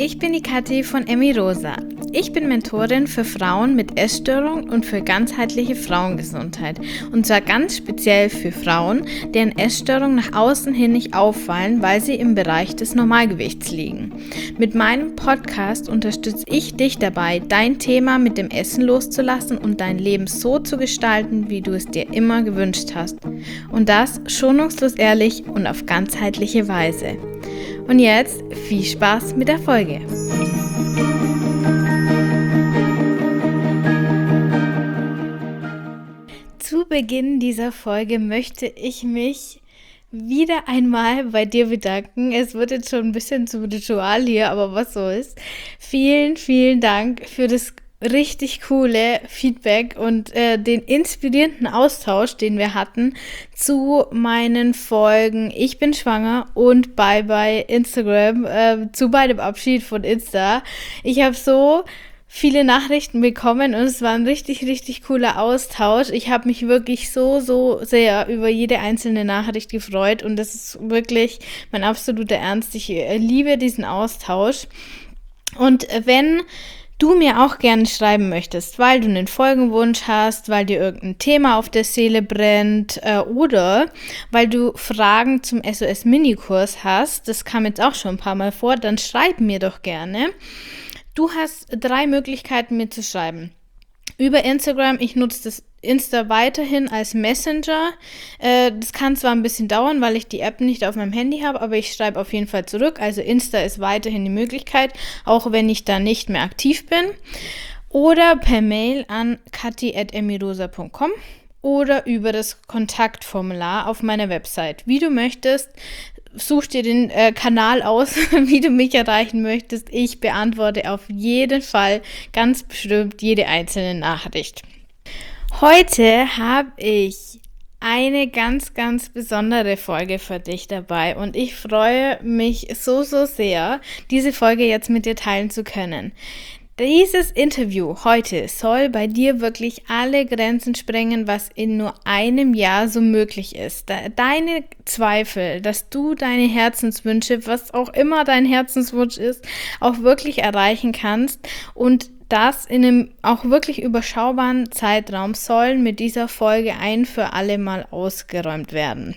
Ich bin die Kathi von Emmy Rosa. Ich bin Mentorin für Frauen mit Essstörung und für ganzheitliche Frauengesundheit. Und zwar ganz speziell für Frauen, deren Essstörungen nach außen hin nicht auffallen, weil sie im Bereich des Normalgewichts liegen. Mit meinem Podcast unterstütze ich dich dabei, dein Thema mit dem Essen loszulassen und dein Leben so zu gestalten, wie du es dir immer gewünscht hast. Und das schonungslos ehrlich und auf ganzheitliche Weise. Und jetzt viel Spaß mit der Folge. Zu Beginn dieser Folge möchte ich mich wieder einmal bei dir bedanken. Es wird jetzt schon ein bisschen zum Ritual hier, aber was soll's. Vielen, vielen Dank für das richtig coole Feedback und den inspirierenden Austausch, den wir hatten zu meinen Folgen Ich bin schwanger und Bye Bye Instagram, zu meinem Abschied von Insta. Ich habe so viele Nachrichten bekommen und es war ein richtig, richtig cooler Austausch. Ich habe mich wirklich so sehr über jede einzelne Nachricht gefreut und das ist wirklich mein absoluter Ernst. Ich liebe diesen Austausch. Und wenn du mir auch gerne schreiben möchtest, weil du einen Folgenwunsch hast, weil dir irgendein Thema auf der Seele brennt oder weil du Fragen zum SOS-Minikurs hast, das kam jetzt auch schon ein paar Mal vor, dann schreib mir doch gerne. Du hast 3 Möglichkeiten, mir zu schreiben. Über Instagram, ich nutze das Insta weiterhin als Messenger. Das kann zwar ein bisschen dauern, weil ich die App nicht auf meinem Handy habe, aber ich schreibe auf jeden Fall zurück. Also Insta ist weiterhin die Möglichkeit, auch wenn ich da nicht mehr aktiv bin. Oder per Mail an kathi@emmyrosa.com oder über das Kontaktformular auf meiner Website. Wie du möchtest, such dir den Kanal aus, wie du mich erreichen möchtest. Ich beantworte auf jeden Fall ganz bestimmt jede einzelne Nachricht. Heute habe ich eine ganz, ganz besondere Folge für dich dabei und ich freue mich so sehr, diese Folge jetzt mit dir teilen zu können. Dieses Interview heute soll bei dir wirklich alle Grenzen sprengen, was in nur einem Jahr so möglich ist. Deine Zweifel, dass du deine Herzenswünsche, was auch immer dein Herzenswunsch ist, auch wirklich erreichen kannst und das in einem auch wirklich überschaubaren Zeitraum sollen mit dieser Folge ein für alle Mal ausgeräumt werden.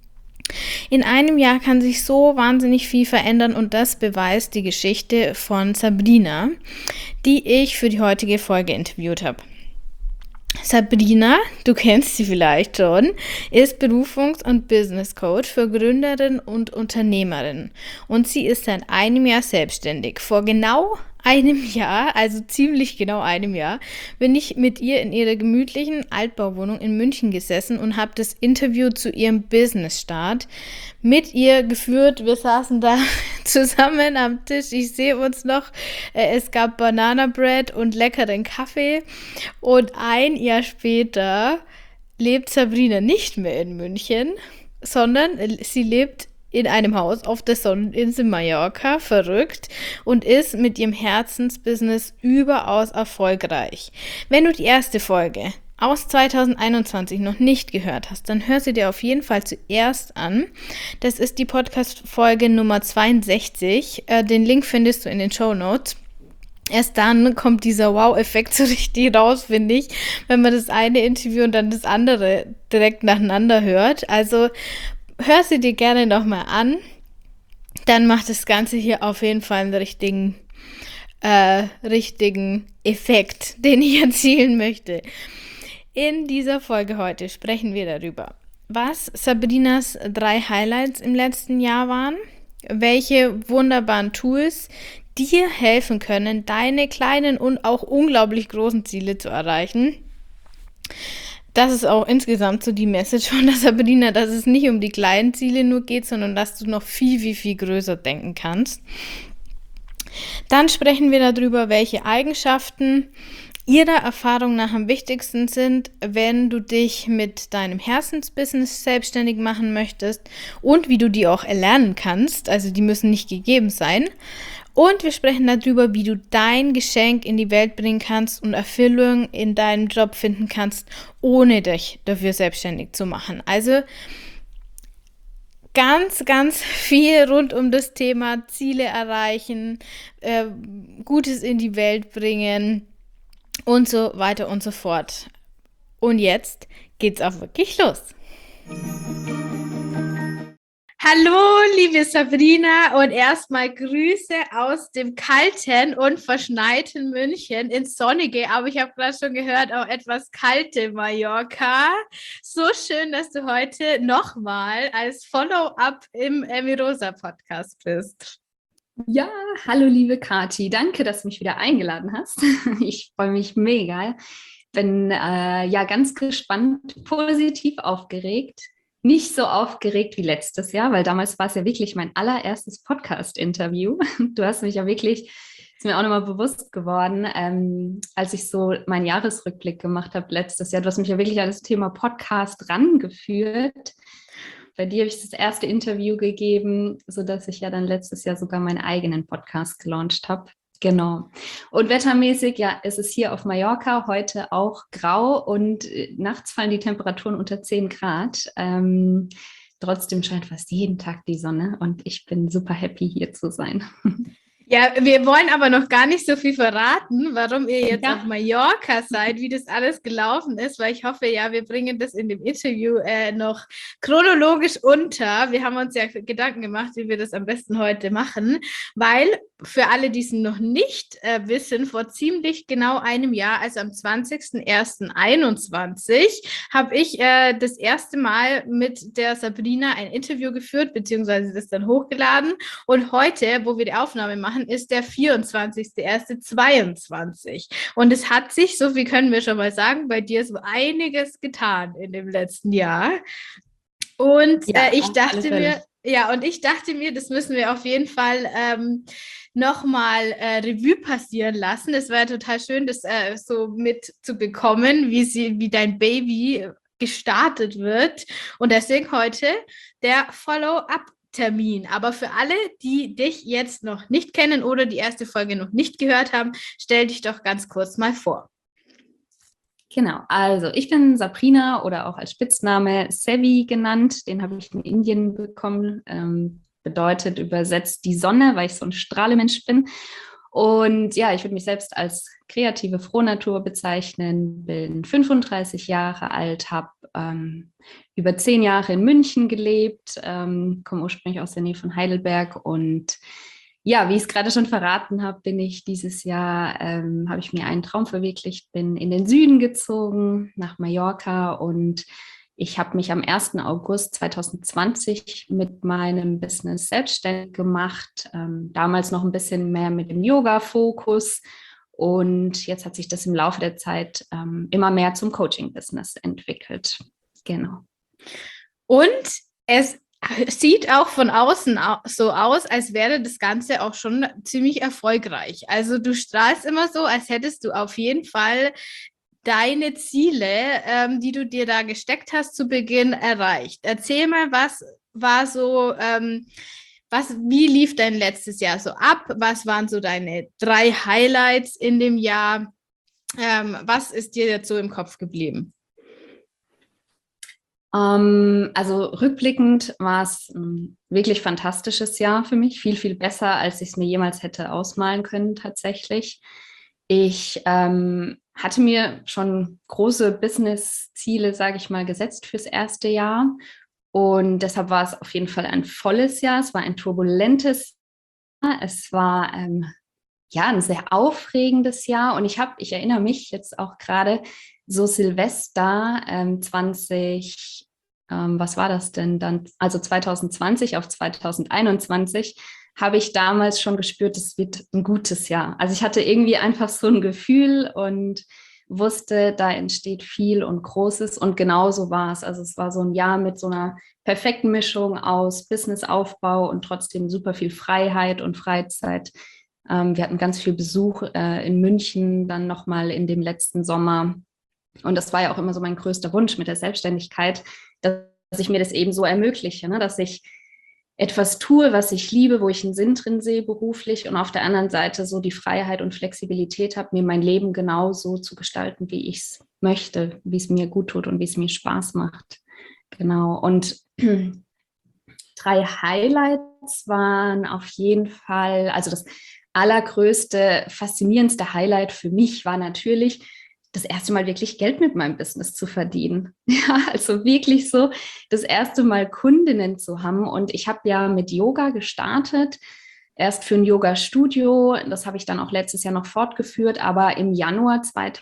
In einem Jahr kann sich so wahnsinnig viel verändern und das beweist die Geschichte von Sabrina, die ich für die heutige Folge interviewt habe. Sabrina, du kennst sie vielleicht schon, ist Berufungs- und Business Coach für Gründerinnen und Unternehmerinnen und sie ist seit einem Jahr selbstständig. Vor genau einem Jahr, also ziemlich genau einem Jahr, bin ich mit ihr in ihrer gemütlichen Altbauwohnung in München gesessen und habe das Interview zu ihrem Business-Start mit ihr geführt. Wir saßen da zusammen am Tisch, ich sehe uns noch, es gab Banana Bread und leckeren Kaffee und ein Jahr später lebt Sabrina nicht mehr in München, sondern sie lebt in einem Haus auf der Sonneninsel Mallorca, verrückt, und ist mit ihrem Herzensbusiness überaus erfolgreich. Wenn du die erste Folge aus 2021 noch nicht gehört hast, dann hör sie dir auf jeden Fall zuerst an. Das ist die Podcast-Folge Nummer 62. Den Link findest du in den Shownotes. Erst dann kommt dieser Wow-Effekt so richtig raus, finde ich, wenn man das eine Interview und dann das andere direkt nacheinander hört. Also hör sie dir gerne nochmal an, dann macht das Ganze hier auf jeden Fall einen richtigen Effekt, den ich erzielen möchte. In dieser Folge heute sprechen wir darüber, was Sabrinas 3 Highlights im letzten Jahr waren, welche wunderbaren Tools dir helfen können, deine kleinen und auch unglaublich großen Ziele zu erreichen. Das ist auch insgesamt so die Message von der Sabrina, dass es nicht um die kleinen Ziele nur geht, sondern dass du noch viel größer denken kannst. Dann sprechen wir darüber, welche Eigenschaften ihrer Erfahrung nach am wichtigsten sind, wenn du dich mit deinem Herzensbusiness selbstständig machen möchtest und wie du die auch erlernen kannst. Also die müssen nicht gegeben sein. Und wir sprechen darüber, wie du dein Geschenk in die Welt bringen kannst und Erfüllung in deinem Job finden kannst, ohne dich dafür selbstständig zu machen. Also ganz, ganz viel rund um das Thema Ziele erreichen, Gutes in die Welt bringen und so weiter und so fort. Und jetzt geht's auch wirklich los. Hallo, liebe Sabrina, und erstmal Grüße aus dem kalten und verschneiten München ins sonnige, aber ich habe gerade schon gehört, auch etwas kalte Mallorca. So schön, dass du heute nochmal als Follow-up im Emirosa Podcast bist. Ja, hallo liebe Kati, danke, dass du mich wieder eingeladen hast. Ich freue mich mega. Bin ja ganz gespannt, positiv aufgeregt. Nicht so aufgeregt wie letztes Jahr, weil damals war es ja wirklich mein allererstes Podcast-Interview. Du hast mich ja wirklich, ist mir auch nochmal bewusst geworden, als ich so meinen Jahresrückblick gemacht habe letztes Jahr. Du hast mich ja wirklich an das Thema Podcast rangeführt. Bei dir habe ich das erste Interview gegeben, sodass ich ja dann letztes Jahr sogar meinen eigenen Podcast gelauncht habe. Genau. Und wettermäßig, ja, ist es hier auf Mallorca heute auch grau und nachts fallen die Temperaturen unter 10 Grad. Trotzdem scheint fast jeden Tag die Sonne und ich bin super happy, hier zu sein. Ja, wir wollen aber noch gar nicht so viel verraten, warum ihr jetzt auf Ja. Mallorca seid, wie das alles gelaufen ist, weil ich hoffe, ja, wir bringen das in dem Interview noch chronologisch unter. Wir haben uns ja Gedanken gemacht, wie wir das am besten heute machen, weil für alle, die es noch nicht wissen, vor ziemlich genau einem Jahr, also am 20.01.21, habe ich das erste Mal mit der Sabrina ein Interview geführt, beziehungsweise das dann hochgeladen. Und heute, wo wir die Aufnahme machen, ist der 24.01.22. Und es hat sich, so viel können wir schon mal sagen, bei dir so einiges getan in dem letzten Jahr. Und Ja, ich auf alle dachte Fälle. mir, ja, und ich dachte mir, das müssen wir auf jeden Fall nochmal Revue passieren lassen. Es war ja total schön, das so mitzubekommen, wie dein Baby gestartet wird. Und deswegen heute der Follow-up-Termin. Aber für alle, die dich jetzt noch nicht kennen oder die erste Folge noch nicht gehört haben, stell dich doch ganz kurz mal vor. Genau, also ich bin Sabrina oder auch als Spitzname Sevi genannt. Den habe ich in Indien bekommen. Bedeutet übersetzt die Sonne, weil ich so ein Strahlemensch bin. Und ja, ich würde mich selbst als kreative Frohnatur bezeichnen, bin 35 Jahre alt, habe über 10 Jahre in München gelebt, komme ursprünglich aus der Nähe von Heidelberg und ja, wie ich es gerade schon verraten habe, bin ich dieses Jahr, habe ich mir einen Traum verwirklicht, bin in den Süden gezogen, nach Mallorca und ich habe mich am 1. August 2020 mit meinem Business selbstständig gemacht, damals noch ein bisschen mehr mit dem Yoga-Fokus und jetzt hat sich das im Laufe der Zeit immer mehr zum Coaching-Business entwickelt. Genau. Und es sieht auch von außen so aus, als wäre das Ganze auch schon ziemlich erfolgreich. Also du strahlst immer so, als hättest du auf jeden Fall deine Ziele, die du dir da gesteckt hast, zu Beginn erreicht. Erzähl mal, was war so, wie lief dein letztes Jahr so ab? Was waren so deine 3 Highlights in dem Jahr? Was ist dir jetzt so im Kopf geblieben? Also rückblickend war es ein wirklich fantastisches Jahr für mich, viel, viel besser, als ich es mir jemals hätte ausmalen können tatsächlich. Ich hatte mir schon große Business-Ziele, sage ich mal, gesetzt fürs erste Jahr und deshalb war es auf jeden Fall ein volles Jahr. Es war ein turbulentes Jahr. Es war ja ein sehr aufregendes Jahr und ich erinnere mich jetzt auch gerade so Silvester 20, was war das denn dann? Also 2020 auf 2021 habe ich damals schon gespürt, es wird ein gutes Jahr. Also ich hatte irgendwie einfach so ein Gefühl und wusste, da entsteht viel und Großes und genauso war es. Also es war so ein Jahr mit so einer perfekten Mischung aus Businessaufbau und trotzdem super viel Freiheit und Freizeit. Wir hatten ganz viel Besuch in München, dann nochmal in dem letzten Sommer. Und das war ja auch immer so mein größter Wunsch mit der Selbstständigkeit, dass ich mir das eben so ermögliche, ne? Dass ich etwas tue, was ich liebe, wo ich einen Sinn drin sehe beruflich und auf der anderen Seite so die Freiheit und Flexibilität habe, mir mein Leben genau so zu gestalten, wie ich es möchte, wie es mir gut tut und wie es mir Spaß macht. Genau. Und 3 Highlights waren auf jeden Fall, also das allergrößte, faszinierendste Highlight für mich war natürlich, das erste Mal wirklich Geld mit meinem Business zu verdienen. Ja, also wirklich so das erste Mal Kundinnen zu haben. Und ich habe ja mit Yoga gestartet, erst für ein Yoga-Studio. Das habe ich dann auch letztes Jahr noch fortgeführt. Aber im Januar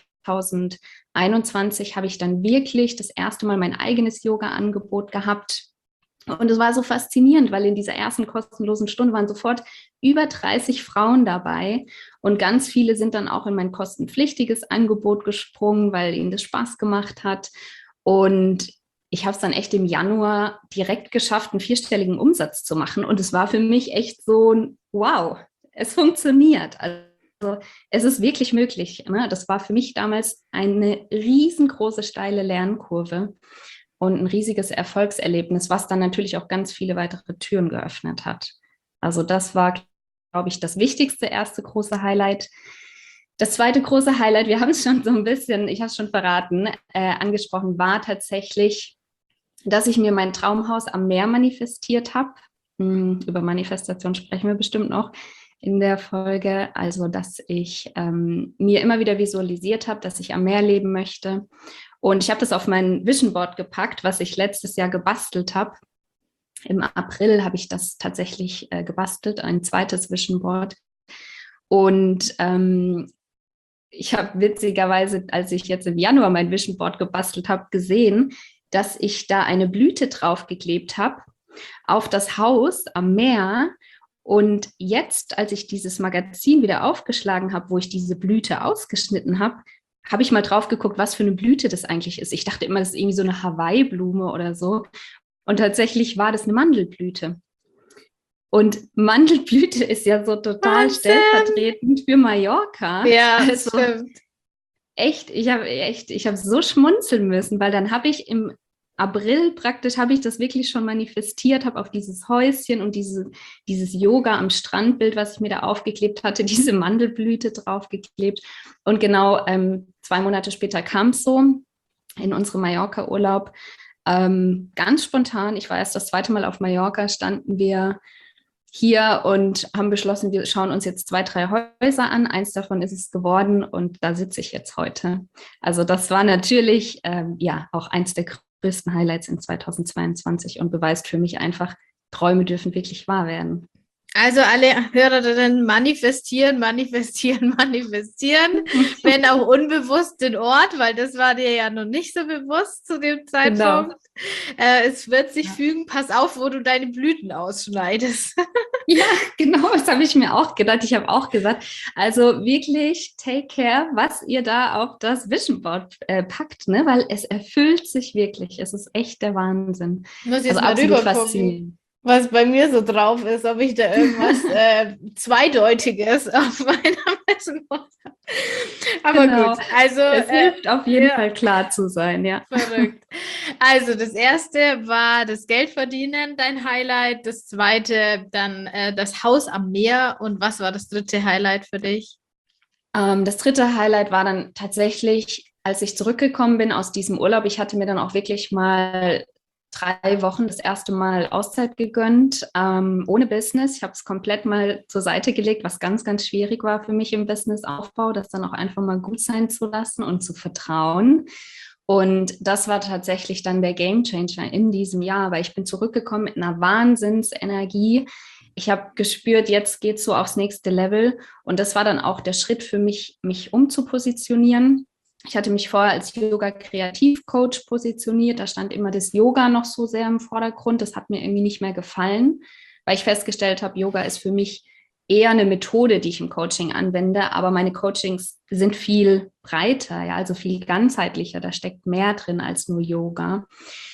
2021 habe ich dann wirklich das erste Mal mein eigenes Yoga-Angebot gehabt. Und es war so faszinierend, weil in dieser ersten kostenlosen Stunde waren sofort über 30 Frauen dabei und ganz viele sind dann auch in mein kostenpflichtiges Angebot gesprungen, weil ihnen das Spaß gemacht hat. Und ich habe es dann echt im Januar direkt geschafft, einen 4-stelligen Umsatz zu machen. Und es war für mich echt so ein Wow, es funktioniert. Also es ist wirklich möglich. Ne? Das war für mich damals eine riesengroße, steile Lernkurve und ein riesiges Erfolgserlebnis, was dann natürlich auch ganz viele weitere Türen geöffnet hat. Also das war, glaube ich, das wichtigste erste große Highlight. Das zweite große Highlight, wir haben es schon so ein bisschen, ich habe es schon verraten, angesprochen, war tatsächlich, dass ich mir mein Traumhaus am Meer manifestiert habe. Über Manifestation sprechen wir bestimmt noch in der Folge. Also, dass ich mir immer wieder visualisiert habe, dass ich am Meer leben möchte. Und ich habe das auf mein Vision Board gepackt, was ich letztes Jahr gebastelt habe. Im April habe ich das tatsächlich gebastelt, ein zweites Vision Board. Und ich habe witzigerweise, als ich jetzt im Januar mein Vision Board gebastelt habe, gesehen, dass ich da eine Blüte draufgeklebt habe auf das Haus am Meer. Und jetzt, als ich dieses Magazin wieder aufgeschlagen habe, wo ich diese Blüte ausgeschnitten habe, habe ich mal drauf geguckt, was für eine Blüte das eigentlich ist. Ich dachte immer, das ist irgendwie so eine Hawaii-Blume oder so. Und tatsächlich war das eine Mandelblüte. Und Mandelblüte ist ja so total Wahnsinn. stellvertretend für Mallorca. Ja, also stimmt. ich habe so schmunzeln müssen, weil dann habe ich im April praktisch, habe ich das wirklich schon manifestiert, habe auf dieses Häuschen und dieses Yoga am Strandbild, was ich mir da aufgeklebt hatte, diese Mandelblüte draufgeklebt. Und genau 2 Monate später kam es so in unserem Mallorca-Urlaub. Ganz spontan, ich war erst das zweite Mal auf Mallorca, standen wir hier und haben beschlossen, wir schauen uns jetzt 2, 3 Häuser an. Eins davon ist es geworden und da sitze ich jetzt heute. Also das war natürlich ja auch eins der größten Highlights in 2022 und beweist für mich einfach, Träume dürfen wirklich wahr werden. Also alle Hörerinnen manifestieren, manifestieren, manifestieren, wenn auch unbewusst den Ort, weil das war dir ja noch nicht so bewusst zu dem Zeitpunkt. Genau. Es wird sich fügen, pass auf, wo du deine Blüten ausschneidest. Ja, genau, das habe ich mir auch gedacht. Ich habe auch gesagt, also wirklich take care, was ihr da auf das Vision Board packt, ne? Weil es erfüllt sich wirklich. Es ist echt der Wahnsinn. Ich muss jetzt also mal absolut rüber faszinierend. Was bei mir so drauf ist, ob ich da irgendwas Zweideutiges auf meiner Vision Board habe. Aber genau. gut, also es hilft auf jeden Fall klar zu sein, ja. Verrückt. Also das erste war das Geldverdienen, dein Highlight. Das zweite dann das Haus am Meer. Und was war das dritte Highlight für dich? Das dritte Highlight war dann tatsächlich, als ich zurückgekommen bin aus diesem Urlaub. Ich hatte mir dann auch wirklich mal 3 Wochen das erste Mal Auszeit gegönnt, ohne Business. Ich habe es komplett mal zur Seite gelegt, was ganz, ganz schwierig war für mich im Businessaufbau, das dann auch einfach mal gut sein zu lassen und zu vertrauen. Und das war tatsächlich dann der Gamechanger in diesem Jahr, weil ich bin zurückgekommen mit einer Wahnsinnsenergie. Ich habe gespürt, jetzt geht es so aufs nächste Level. Und das war dann auch der Schritt für mich, mich umzupositionieren. Ich hatte mich vorher als Yoga-Kreativcoach positioniert. Da stand immer das Yoga noch so sehr im Vordergrund. Das hat mir irgendwie nicht mehr gefallen, weil ich festgestellt habe, Yoga ist für mich eher eine Methode, die ich im Coaching anwende. Aber meine Coachings sind viel breiter, ja, also viel ganzheitlicher. Da steckt mehr drin als nur Yoga.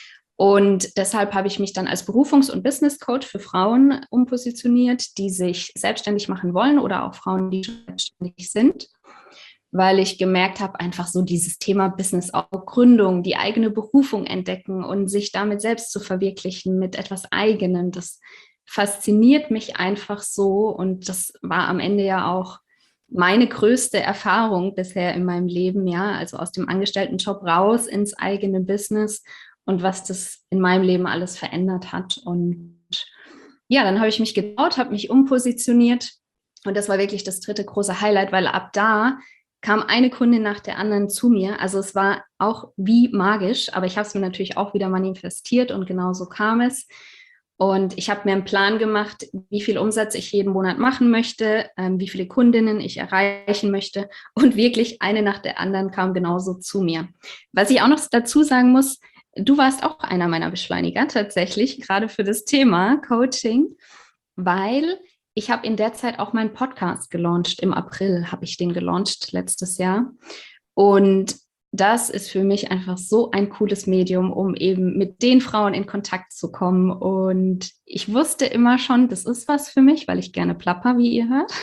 Und deshalb habe ich mich dann als Berufungs- und Business-Coach für Frauen umpositioniert, die sich selbstständig machen wollen oder auch Frauen, die selbstständig sind, weil ich gemerkt habe, einfach so dieses Thema Business, auch Gründung, die eigene Berufung entdecken und sich damit selbst zu verwirklichen mit etwas Eigenem, das fasziniert mich einfach so und das war am Ende ja auch meine größte Erfahrung bisher in meinem Leben, ja, also aus dem Angestelltenjob raus ins eigene Business und was das in meinem Leben alles verändert hat. Und ja, dann habe ich mich getraut, habe mich umpositioniert und das war wirklich das dritte große Highlight, weil ab da kam eine Kundin nach der anderen zu mir. Also es war auch wie magisch, aber ich habe es mir natürlich auch wieder manifestiert und genau so kam es. Und ich habe mir einen Plan gemacht, wie viel Umsatz ich jeden Monat machen möchte, wie viele Kundinnen ich erreichen möchte. Und wirklich eine nach der anderen kam genauso zu mir. Was ich auch noch dazu sagen muss, du warst auch einer meiner Beschleuniger tatsächlich, gerade für das Thema Coaching, weil ich habe in der Zeit auch meinen Podcast gelauncht. Im April habe ich den gelauncht letztes Jahr. Und das ist für mich einfach so ein cooles Medium, um eben mit den Frauen in Kontakt zu kommen. Und ich wusste immer schon, das ist was für mich, weil ich gerne plapper, wie ihr hört.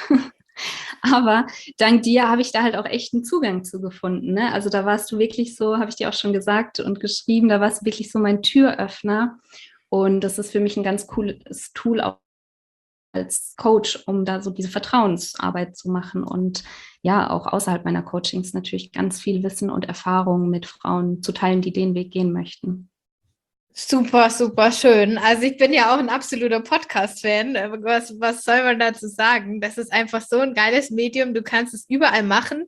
Aber dank dir habe ich da halt auch echt einen Zugang zu gefunden. Ne? Also da warst du wirklich so, habe ich dir auch schon gesagt und geschrieben, da warst du wirklich so mein Türöffner. Und das ist für mich ein ganz cooles Tool auch als Coach, um da so diese Vertrauensarbeit zu machen und ja, auch außerhalb meiner Coachings natürlich ganz viel Wissen und Erfahrung mit Frauen zu teilen, die den Weg gehen möchten. Super, super schön. Also ich bin ja auch ein absoluter Podcast-Fan. Was soll man dazu sagen? Das ist einfach so ein geiles Medium. Du kannst es überall machen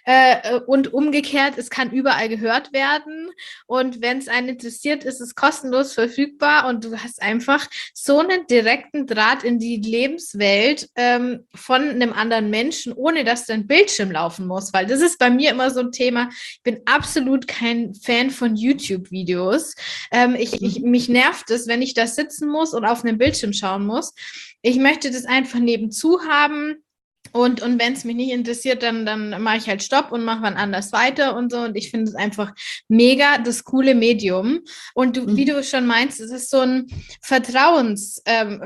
und umgekehrt, es kann überall gehört werden. Und wenn es einen interessiert, ist es kostenlos verfügbar und du hast einfach so einen direkten Draht in die Lebenswelt von einem anderen Menschen, ohne dass dein Bildschirm laufen muss. Weil das ist bei mir immer so ein Thema. Ich bin absolut kein Fan von YouTube-Videos. Mich nervt es, wenn ich da sitzen muss und auf einen Bildschirm schauen muss. Ich möchte das einfach nebenzu haben. Und wenn es mich nicht interessiert, dann mache ich halt Stopp und mache wann anders weiter und so. Und ich finde es einfach mega das coole Medium. Und du, wie du schon meinst, es ist so ein Vertrauens,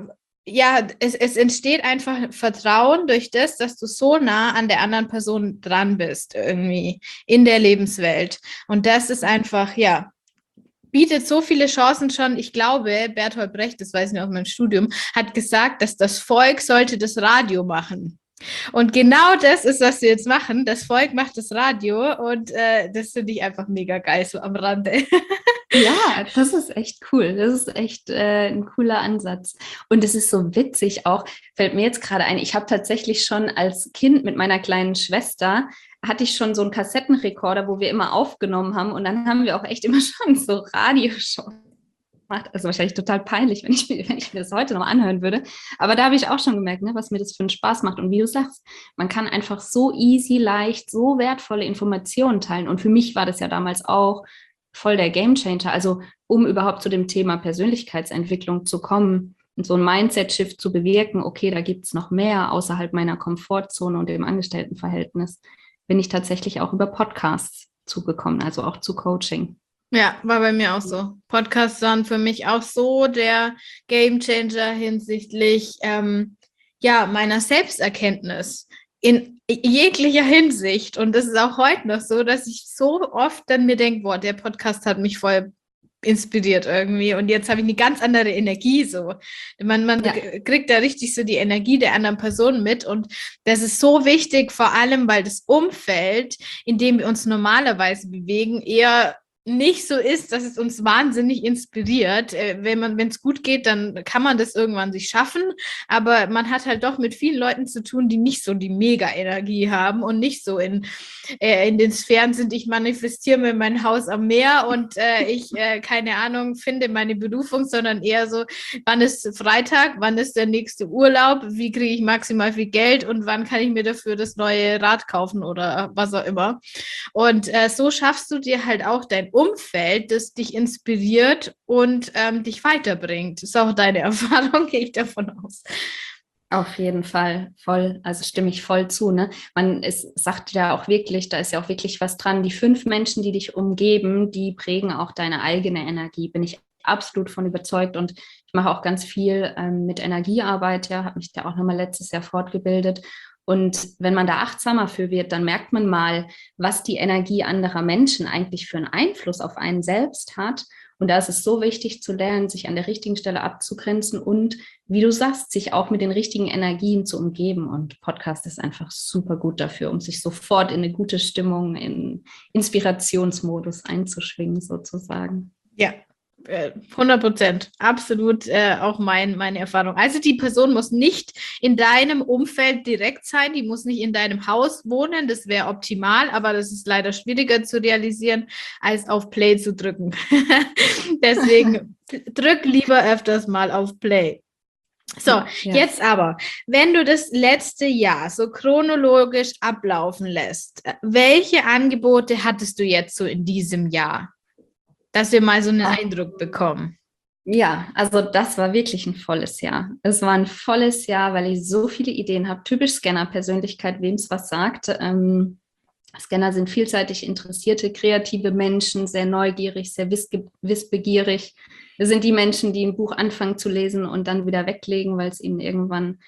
ja, es entsteht einfach Vertrauen durch das, dass du so nah an der anderen Person dran bist, irgendwie in der Lebenswelt. Und das ist einfach, ja, bietet so viele Chancen schon. Ich glaube, Bertolt Brecht, das weiß ich noch aus meinem Studium, hat gesagt, dass das Volk sollte das Radio machen. Und genau das ist, was wir jetzt machen. Das Volk macht das Radio und das finde ich einfach mega geil, so am Rande. Ja, das ist echt cool. Das ist echt ein cooler Ansatz. Und es ist so witzig auch, fällt mir jetzt gerade ein, ich habe tatsächlich schon als Kind mit meiner kleinen Schwester, hatte ich schon so einen Kassettenrekorder, wo wir immer aufgenommen haben. Und dann haben wir auch echt immer schon so Radioshows gemacht. Also wahrscheinlich total peinlich, wenn ich mir das heute noch anhören würde. Aber da habe ich auch schon gemerkt, ne, was mir das für einen Spaß macht. Und wie du sagst, man kann einfach so easy, leicht, so wertvolle Informationen teilen. Und für mich war das ja damals auch voll der Gamechanger. Also um überhaupt zu dem Thema Persönlichkeitsentwicklung zu kommen und so ein Mindset-Shift zu bewirken, okay, da gibt es noch mehr außerhalb meiner Komfortzone und dem Angestelltenverhältnis, bin ich tatsächlich auch über Podcasts zugekommen, also auch zu Coaching. Ja, war bei mir auch so. Podcasts waren für mich auch so der Gamechanger hinsichtlich ja, meiner Selbsterkenntnis in jeglicher Hinsicht. Und das ist auch heute noch so, dass ich so oft dann mir denke, boah, der Podcast hat mich voll inspiriert irgendwie und jetzt habe ich eine ganz andere Energie so. Man Ja. kriegt da richtig so die Energie der anderen Person mit und das ist so wichtig, vor allem, weil das Umfeld, in dem wir uns normalerweise bewegen, eher nicht so ist, dass es uns wahnsinnig inspiriert. Wenn es gut geht, dann kann man das irgendwann sich schaffen, aber man hat halt doch mit vielen Leuten zu tun, die nicht so die Mega-Energie haben und nicht so in den Sphären sind, ich manifestiere mir mein Haus am Meer und ich, keine Ahnung, finde meine Berufung, sondern eher so, wann ist Freitag, wann ist der nächste Urlaub, wie kriege ich maximal viel Geld und wann kann ich mir dafür das neue Rad kaufen oder was auch immer. Und so schaffst du dir halt auch dein Umfeld, das dich inspiriert und dich weiterbringt. Das ist auch deine Erfahrung, gehe ich davon aus. Auf jeden Fall, voll, also stimme ich voll zu, ne? Es sagt ja auch wirklich, da ist ja auch wirklich was dran. Die 5 Menschen, die dich umgeben, die prägen auch deine eigene Energie, bin ich absolut von überzeugt. Und ich mache auch ganz viel mit Energiearbeit, ja, habe mich da auch nochmal letztes Jahr fortgebildet. Und wenn man da achtsamer für wird, dann merkt man mal, was die Energie anderer Menschen eigentlich für einen Einfluss auf einen selbst hat. Und da ist es so wichtig zu lernen, sich an der richtigen Stelle abzugrenzen und, wie du sagst, sich auch mit den richtigen Energien zu umgeben. Und Podcast ist einfach super gut dafür, um sich sofort in eine gute Stimmung, in Inspirationsmodus einzuschwingen, sozusagen. Ja, 100%, absolut auch meine Erfahrung. Also die Person muss nicht in deinem Umfeld direkt sein, die muss nicht in deinem Haus wohnen, das wäre optimal, aber das ist leider schwieriger zu realisieren, als auf Play zu drücken. Deswegen drück lieber öfters mal auf Play. So, Ja. jetzt aber, wenn du das letzte Jahr so chronologisch ablaufen lässt, welche Angebote hattest du jetzt so in diesem Jahr? Dass wir mal so einen Eindruck bekommen. Ja, also das war wirklich ein volles Jahr. Es war ein volles Jahr, weil ich so viele Ideen habe. Typisch Scanner-Persönlichkeit, wem es was sagt. Scanner sind vielseitig interessierte, kreative Menschen, sehr neugierig, sehr wissbegierig. Das sind die Menschen, die ein Buch anfangen zu lesen und dann wieder weglegen, weil es ihnen irgendwann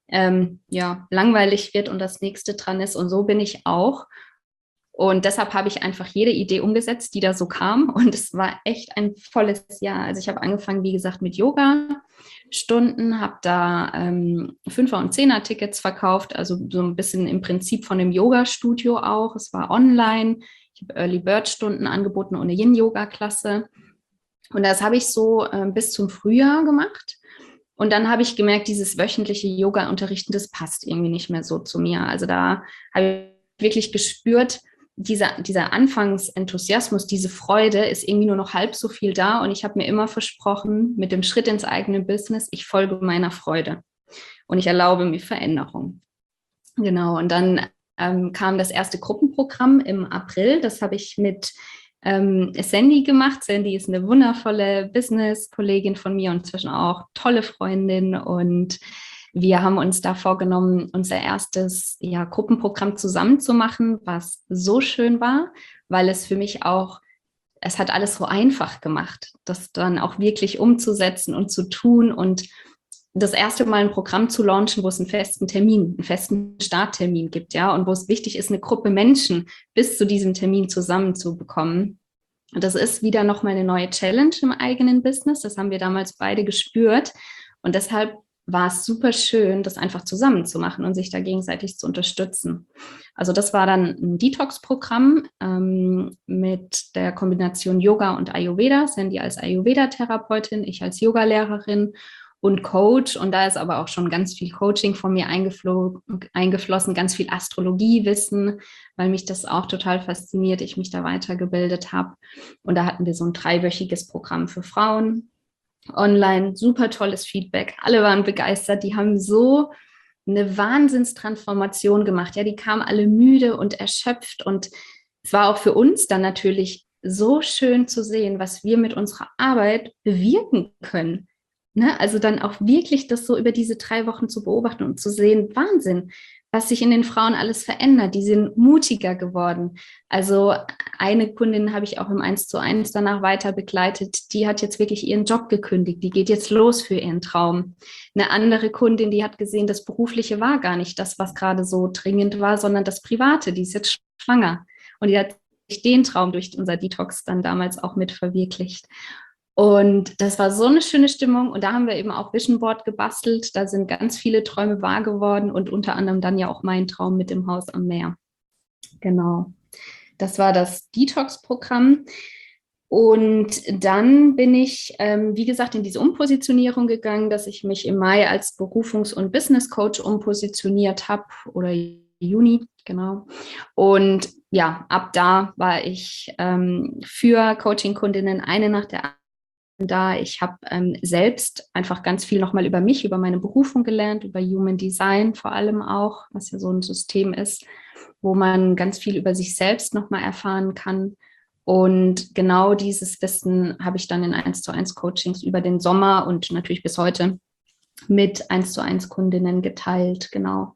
langweilig wird und das nächste dran ist. Und so bin ich auch. Und deshalb habe ich einfach jede Idee umgesetzt, die da so kam. Und es war echt ein volles Jahr. Also ich habe angefangen, wie gesagt, mit Yoga-Stunden, habe da 5er- und 10er-Tickets verkauft, also so ein bisschen im Prinzip von dem Yoga-Studio auch. Es war online. Ich habe Early-Bird-Stunden angeboten und eine Yin-Yoga-Klasse. Und das habe ich so bis zum Frühjahr gemacht. Und dann habe ich gemerkt, dieses wöchentliche Yoga-Unterrichten, das passt irgendwie nicht mehr so zu mir. Also da habe ich wirklich gespürt, dieser Anfangsenthusiasmus, diese Freude ist irgendwie nur noch halb so viel da. Und ich habe mir immer versprochen, mit dem Schritt ins eigene Business, ich folge meiner Freude und ich erlaube mir Veränderung. Genau, und dann kam das erste Gruppenprogramm im April. Das habe ich mit Sandy gemacht. Sandy ist eine wundervolle Business-Kollegin von mir und inzwischen auch tolle Freundin. Und wir haben uns da vorgenommen, unser erstes Gruppenprogramm zusammen zu machen, was so schön war, weil es für mich auch, es hat alles so einfach gemacht, das dann auch wirklich umzusetzen und zu tun und das erste Mal ein Programm zu launchen, wo es einen festen Termin, einen festen Starttermin gibt, ja, und wo es wichtig ist, eine Gruppe Menschen bis zu diesem Termin zusammenzubekommen. Und das ist wieder nochmal eine neue Challenge im eigenen Business. Das haben wir damals beide gespürt. Und deshalb war es super schön, das einfach zusammen zu machen und sich da gegenseitig zu unterstützen. Also das war dann ein Detox-Programm mit der Kombination Yoga und Ayurveda. Sandy als Ayurveda-Therapeutin, ich als Yogalehrerin und Coach. Und da ist aber auch schon ganz viel Coaching von mir eingeflossen, ganz viel Astrologiewissen, weil mich das auch total fasziniert, ich mich da weitergebildet habe. Und da hatten wir so ein 3-wöchiges Programm für Frauen online, super tolles Feedback. Alle waren begeistert, die haben so eine Wahnsinnstransformation gemacht. Ja, die kamen alle müde und erschöpft und es war auch für uns dann natürlich so schön zu sehen, was wir mit unserer Arbeit bewirken können. Ne? Also dann auch wirklich das so über diese 3 Wochen zu beobachten und zu sehen, Wahnsinn, was sich in den Frauen alles verändert. Die sind mutiger geworden. Also eine Kundin habe ich auch im 1:1 danach weiter begleitet. Die hat jetzt wirklich ihren Job gekündigt. Die geht jetzt los für ihren Traum. Eine andere Kundin, die hat gesehen, das Berufliche war gar nicht das, was gerade so dringend war, sondern das Private. Die ist jetzt schwanger. Und die hat sich den Traum durch unser Detox dann damals auch mit verwirklicht. Und das war so eine schöne Stimmung. Und da haben wir eben auch Vision Board gebastelt. Da sind ganz viele Träume wahr geworden und unter anderem dann ja auch mein Traum mit dem Haus am Meer. Genau. Das war das Detox-Programm. Und dann bin ich, wie gesagt, in diese Umpositionierung gegangen, dass ich mich im Mai als Berufungs- und Business Coach umpositioniert habe oder Juni, genau. Und ja, ab da war ich für Coaching-Kundinnen eine nach der da. Ich habe selbst einfach ganz viel nochmal über mich, über meine Berufung gelernt, über Human Design vor allem auch, was ja so ein System ist, wo man ganz viel über sich selbst nochmal erfahren kann. Und genau dieses Wissen habe ich dann in 1:1 Coachings über den Sommer und natürlich bis heute mit 1:1 Kundinnen geteilt, genau.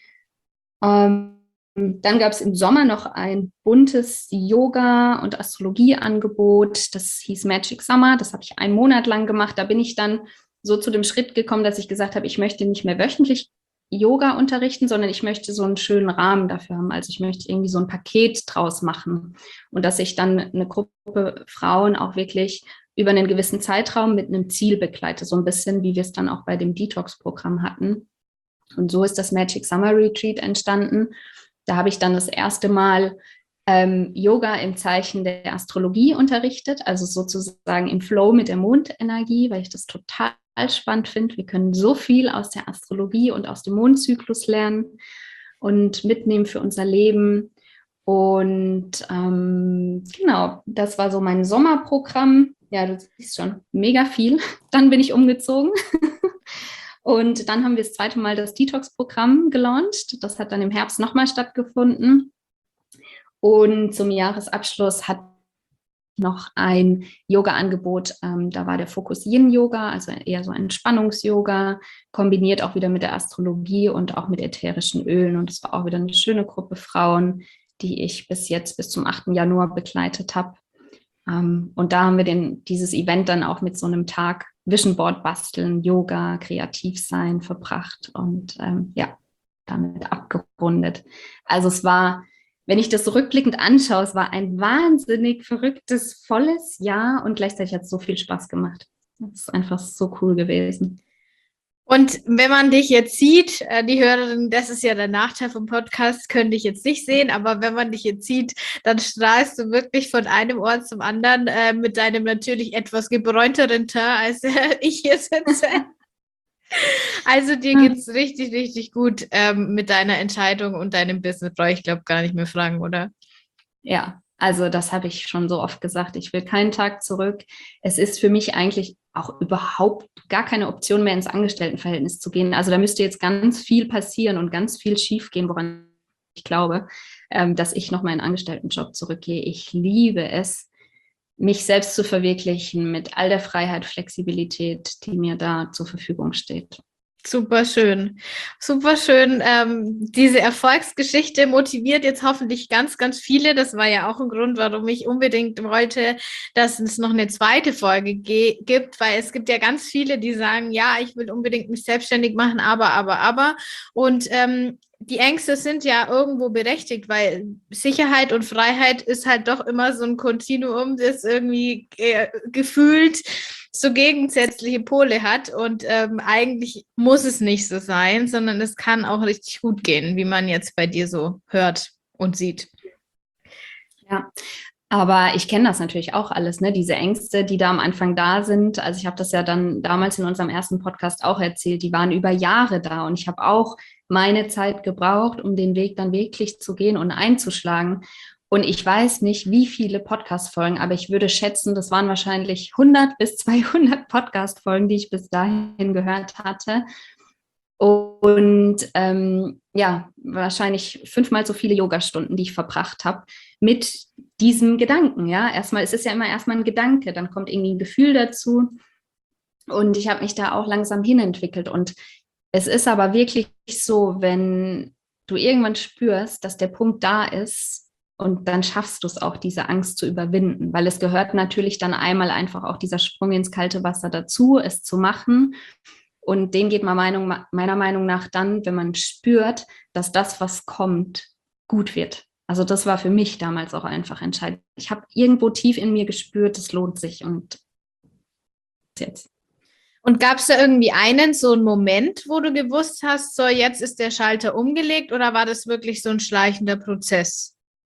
Dann gab es im Sommer noch ein buntes Yoga- und Astrologieangebot. Das hieß Magic Summer. Das habe ich einen Monat lang gemacht. Da bin ich dann so zu dem Schritt gekommen, dass ich gesagt habe, ich möchte nicht mehr wöchentlich Yoga unterrichten, sondern ich möchte so einen schönen Rahmen dafür haben. Also ich möchte irgendwie so ein Paket draus machen und dass ich dann eine Gruppe Frauen auch wirklich über einen gewissen Zeitraum mit einem Ziel begleite. So ein bisschen, wie wir es dann auch bei dem Detox-Programm hatten. Und so ist das Magic Summer Retreat entstanden. Da habe ich dann das erste Mal Yoga im Zeichen der Astrologie unterrichtet, also sozusagen im Flow mit der Mondenergie, weil ich das total spannend finde. Wir können so viel aus der Astrologie und aus dem Mondzyklus lernen und mitnehmen für unser Leben. Und genau, das war so mein Sommerprogramm. Ja, du siehst schon, mega viel. Dann bin ich umgezogen. Und dann haben wir das zweite Mal das Detox-Programm gelauncht. Das hat dann im Herbst nochmal stattgefunden. Und zum Jahresabschluss hat noch ein Yoga-Angebot. Da war der Fokus Yin-Yoga, also eher so Entspannungs-Yoga, kombiniert auch wieder mit der Astrologie und auch mit ätherischen Ölen. Und es war auch wieder eine schöne Gruppe Frauen, die ich bis zum 8. Januar begleitet habe. Und da haben wir dieses Event dann auch mit so einem Tag Vision Board basteln, Yoga, kreativ sein verbracht und ja, damit abgerundet. Also es war, wenn ich das so rückblickend anschaue, es war ein wahnsinnig verrücktes, volles Jahr und gleichzeitig hat es so viel Spaß gemacht. Das ist einfach so cool gewesen. Und wenn man dich jetzt sieht, die Hörerin, das ist ja der Nachteil vom Podcast, können dich jetzt nicht sehen, aber wenn man dich jetzt sieht, dann strahlst du wirklich von einem Ort zum anderen mit deinem natürlich etwas gebräunteren Teint, als ich hier sitze. Also dir geht's richtig, richtig gut mit deiner Entscheidung und deinem Business. Brauche ich glaube gar nicht mehr fragen, oder? Ja, also das habe ich schon so oft gesagt. Ich will keinen Tag zurück. Es ist für mich eigentlich auch überhaupt gar keine Option mehr, ins Angestelltenverhältnis zu gehen. Also da müsste jetzt ganz viel passieren und ganz viel schiefgehen, woran ich glaube, dass ich noch mal in einen Angestelltenjob zurückgehe. Ich liebe es, mich selbst zu verwirklichen mit all der Freiheit, Flexibilität, die mir da zur Verfügung steht. Super schön, super schön. Diese Erfolgsgeschichte motiviert jetzt hoffentlich ganz, ganz viele. Das war ja auch ein Grund, warum ich unbedingt wollte, dass es noch eine zweite Folge gibt, weil es gibt ja ganz viele, die sagen, ja, ich will unbedingt mich selbstständig machen, aber. Und die Ängste sind ja irgendwo berechtigt, weil Sicherheit und Freiheit ist halt doch immer so ein Kontinuum, das irgendwie gefühlt so gegensätzliche Pole hat und eigentlich muss es nicht so sein, sondern es kann auch richtig gut gehen, wie man jetzt bei dir so hört und sieht. Ja, aber ich kenne das natürlich auch alles, ne? Diese Ängste, die da am Anfang da sind. Also ich habe das ja dann damals in unserem ersten Podcast auch erzählt, die waren über Jahre da und ich habe auch meine Zeit gebraucht, um den Weg dann wirklich zu gehen und einzuschlagen. Und ich weiß nicht, wie viele Podcast-Folgen, aber ich würde schätzen, das waren wahrscheinlich 100 bis 200 Podcast-Folgen, die ich bis dahin gehört hatte. Und ja, wahrscheinlich 5-mal so viele Yogastunden, die ich verbracht habe, mit diesem Gedanken. Ja, erstmal, es ist ja immer erstmal ein Gedanke, dann kommt irgendwie ein Gefühl dazu. Und ich habe mich da auch langsam hinentwickelt. Und es ist aber wirklich so, wenn du irgendwann spürst, dass der Punkt da ist, und dann schaffst du es auch, diese Angst zu überwinden, weil es gehört natürlich dann einmal einfach auch dieser Sprung ins kalte Wasser dazu, es zu machen. Und den geht meiner Meinung nach dann, wenn man spürt, dass das, was kommt, gut wird. Also das war für mich damals auch einfach entscheidend. Ich habe irgendwo tief in mir gespürt, es lohnt sich und jetzt. Und gab es da irgendwie so einen Moment, wo du gewusst hast, so jetzt ist der Schalter umgelegt oder war das wirklich so ein schleichender Prozess?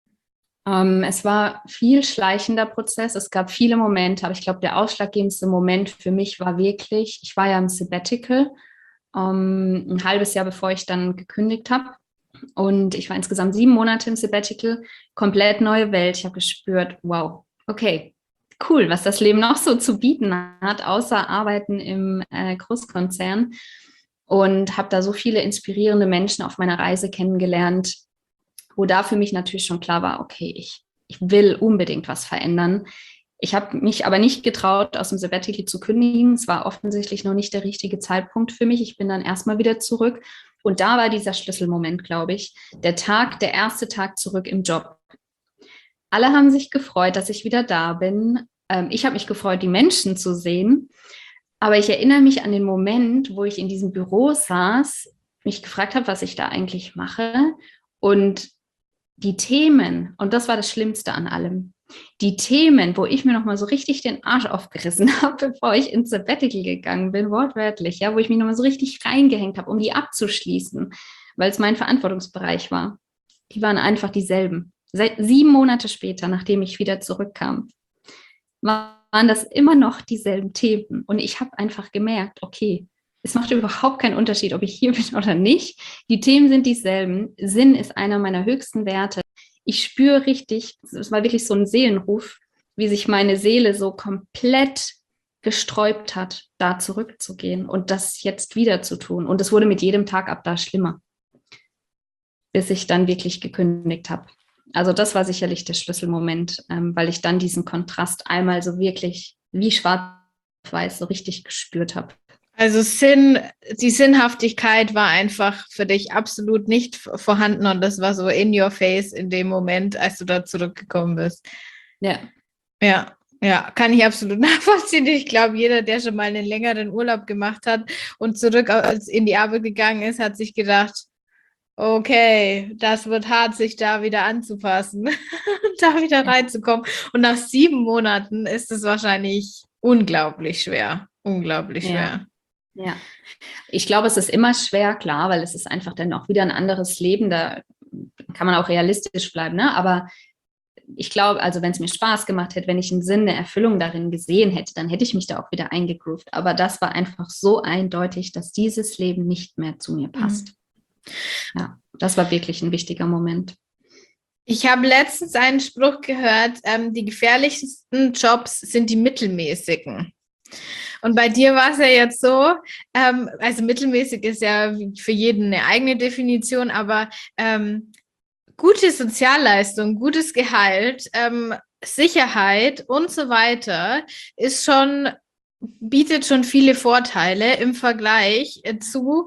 Es war viel schleichender Prozess. Es gab viele Momente, aber ich glaube, der ausschlaggebendste Moment für mich war wirklich, ich war ja im Sabbatical, ein halbes Jahr bevor ich dann gekündigt habe. Und ich war insgesamt 7 Monate im Sabbatical, komplett neue Welt. Ich habe gespürt, wow, okay, cool, was das Leben noch so zu bieten hat, außer Arbeiten im Großkonzern. Und habe da so viele inspirierende Menschen auf meiner Reise kennengelernt, wo da für mich natürlich schon klar war, okay, ich will unbedingt was verändern. Ich habe mich aber nicht getraut, aus dem Sabbatical zu kündigen. Es war offensichtlich noch nicht der richtige Zeitpunkt für mich. Ich bin dann erstmal wieder zurück. Und da war dieser Schlüsselmoment, glaube ich, der erste Tag zurück im Job. Alle haben sich gefreut, dass ich wieder da bin. Ich habe mich gefreut, die Menschen zu sehen. Aber ich erinnere mich an den Moment, wo ich in diesem Büro saß, mich gefragt habe, was ich da eigentlich mache. Und die Themen, und das war das Schlimmste an allem, die Themen, wo ich mir nochmal so richtig den Arsch aufgerissen habe, bevor ich ins Sabbatical gegangen bin, wortwörtlich, ja, wo ich mich nochmal so richtig reingehängt habe, um die abzuschließen, weil es mein Verantwortungsbereich war. Die waren einfach dieselben. seit 7 Monate später, nachdem ich wieder zurückkam, waren das immer noch dieselben Themen. Und ich habe einfach gemerkt, okay, es macht überhaupt keinen Unterschied, ob ich hier bin oder nicht. Die Themen sind dieselben. Sinn ist einer meiner höchsten Werte. Ich spüre richtig, es war wirklich so ein Seelenruf, wie sich meine Seele so komplett gesträubt hat, da zurückzugehen und das jetzt wieder zu tun. Und es wurde mit jedem Tag ab da schlimmer, bis ich dann wirklich gekündigt habe. Also das war sicherlich der Schlüsselmoment, weil ich dann diesen Kontrast einmal so wirklich wie schwarz-weiß so richtig gespürt habe. Also die Sinnhaftigkeit war einfach für dich absolut nicht vorhanden und das war so in your face in dem Moment, als du da zurückgekommen bist. Ja. Ja, kann ich absolut nachvollziehen. Ich glaube, jeder, der schon mal einen längeren Urlaub gemacht hat und zurück in die Arbeit gegangen ist, hat sich gedacht, okay, das wird hart, sich da wieder anzupassen, da wieder reinzukommen. Und nach 7 Monaten ist es wahrscheinlich unglaublich schwer. Unglaublich schwer. Ja, ich glaube, es ist immer schwer, klar, weil es ist einfach dann auch wieder ein anderes Leben. Da kann man auch realistisch bleiben, ne? Aber ich glaube, also wenn es mir Spaß gemacht hätte, wenn ich einen Sinn, eine Erfüllung darin gesehen hätte, dann hätte ich mich da auch wieder eingegroovt. Aber das war einfach so eindeutig, dass dieses Leben nicht mehr zu mir passt. Ja, das war wirklich ein wichtiger Moment. Ich habe letztens einen Spruch gehört, die gefährlichsten Jobs sind die mittelmäßigen. Und bei dir war es ja jetzt so, also mittelmäßig ist ja für jeden eine eigene Definition, aber gute Sozialleistung, gutes Gehalt, Sicherheit und so weiter bietet schon viele Vorteile im Vergleich zu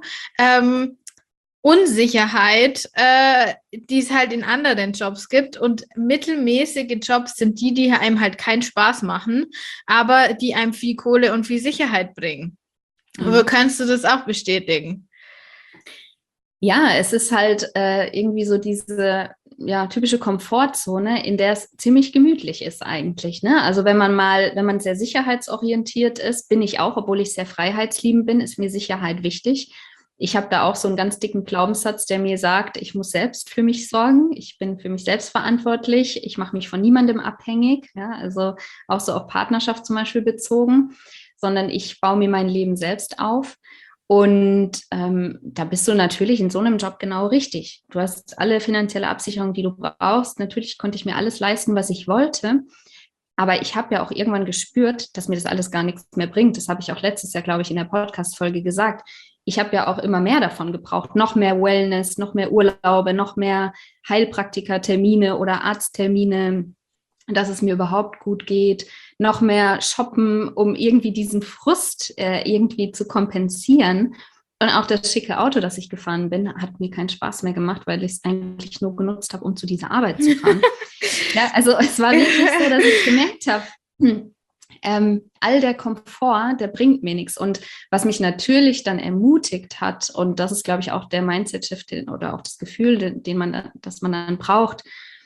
Unsicherheit, die es halt in anderen Jobs gibt. Und mittelmäßige Jobs sind die einem halt keinen Spaß machen, aber die einem viel Kohle und viel Sicherheit bringen. Kannst du das auch bestätigen? Ja, es ist halt irgendwie so diese typische Komfortzone, in der es ziemlich gemütlich ist eigentlich, ne? Also wenn man sehr sicherheitsorientiert ist, bin ich auch, obwohl ich sehr freiheitsliebend bin, ist mir Sicherheit wichtig. Ich habe da auch so einen ganz dicken Glaubenssatz, der mir sagt, ich muss selbst für mich sorgen, ich bin für mich selbst verantwortlich, ich mache mich von niemandem abhängig, ja? Also auch so auf Partnerschaft zum Beispiel bezogen, sondern ich baue mir mein Leben selbst auf. Und da bist du natürlich in so einem Job genau richtig. Du hast alle finanzielle Absicherung, die du brauchst. Natürlich konnte ich mir alles leisten, was ich wollte. Aber ich habe ja auch irgendwann gespürt, dass mir das alles gar nichts mehr bringt. Das habe ich auch letztes Jahr, glaube ich, in der Podcast-Folge gesagt. Ich habe ja auch immer mehr davon gebraucht. Noch mehr Wellness, noch mehr Urlaube, noch mehr Heilpraktiker-Termine oder Arzttermine, dass es mir überhaupt gut geht, noch mehr shoppen, um irgendwie diesen Frust irgendwie zu kompensieren. Und auch das schicke Auto, das ich gefahren bin, hat mir keinen Spaß mehr gemacht, weil ich es eigentlich nur genutzt habe, um zu dieser Arbeit zu fahren. Ja, also es war wirklich so, dass ich gemerkt habe, all der Komfort, der bringt mir nichts. Und was mich natürlich dann ermutigt hat, und das ist, glaube ich, auch der Mindset-Shift oder auch das Gefühl, das man dann braucht,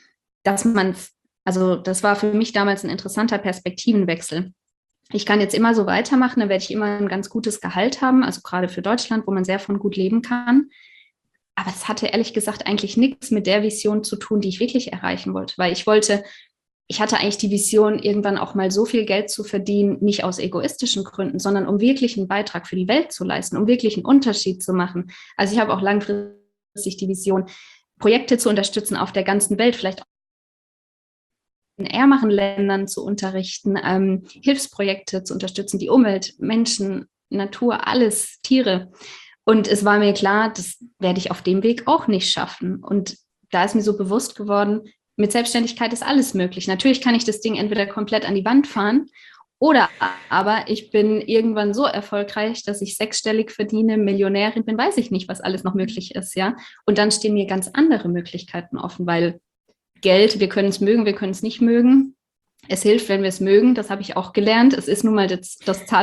also das war für mich damals ein interessanter Perspektivenwechsel. Ich kann jetzt immer so weitermachen, dann werde ich immer ein ganz gutes Gehalt haben, also gerade für Deutschland, wo man sehr von gut leben kann. Aber es hatte ehrlich gesagt eigentlich nichts mit der Vision zu tun, die ich wirklich erreichen wollte, weil ich hatte eigentlich die Vision, irgendwann auch mal so viel Geld zu verdienen, nicht aus egoistischen Gründen, sondern um wirklich einen Beitrag für die Welt zu leisten, um wirklich einen Unterschied zu machen. Also ich habe auch langfristig die Vision, Projekte zu unterstützen auf der ganzen Welt, vielleicht in ärmeren Ländern zu unterrichten, Hilfsprojekte zu unterstützen, die Umwelt, Menschen, Natur, alles, Tiere. Und es war mir klar, das werde ich auf dem Weg auch nicht schaffen. Und da ist mir so bewusst geworden, mit Selbstständigkeit ist alles möglich. Natürlich kann ich das Ding entweder komplett an die Wand fahren oder aber ich bin irgendwann so erfolgreich, dass ich 6-stellig verdiene, Millionärin bin, weiß ich nicht, was alles noch möglich ist, ja. Und dann stehen mir ganz andere Möglichkeiten offen, weil Geld, wir können es mögen, wir können es nicht mögen. Es hilft, wenn wir es mögen, das habe ich auch gelernt. Es ist nun mal das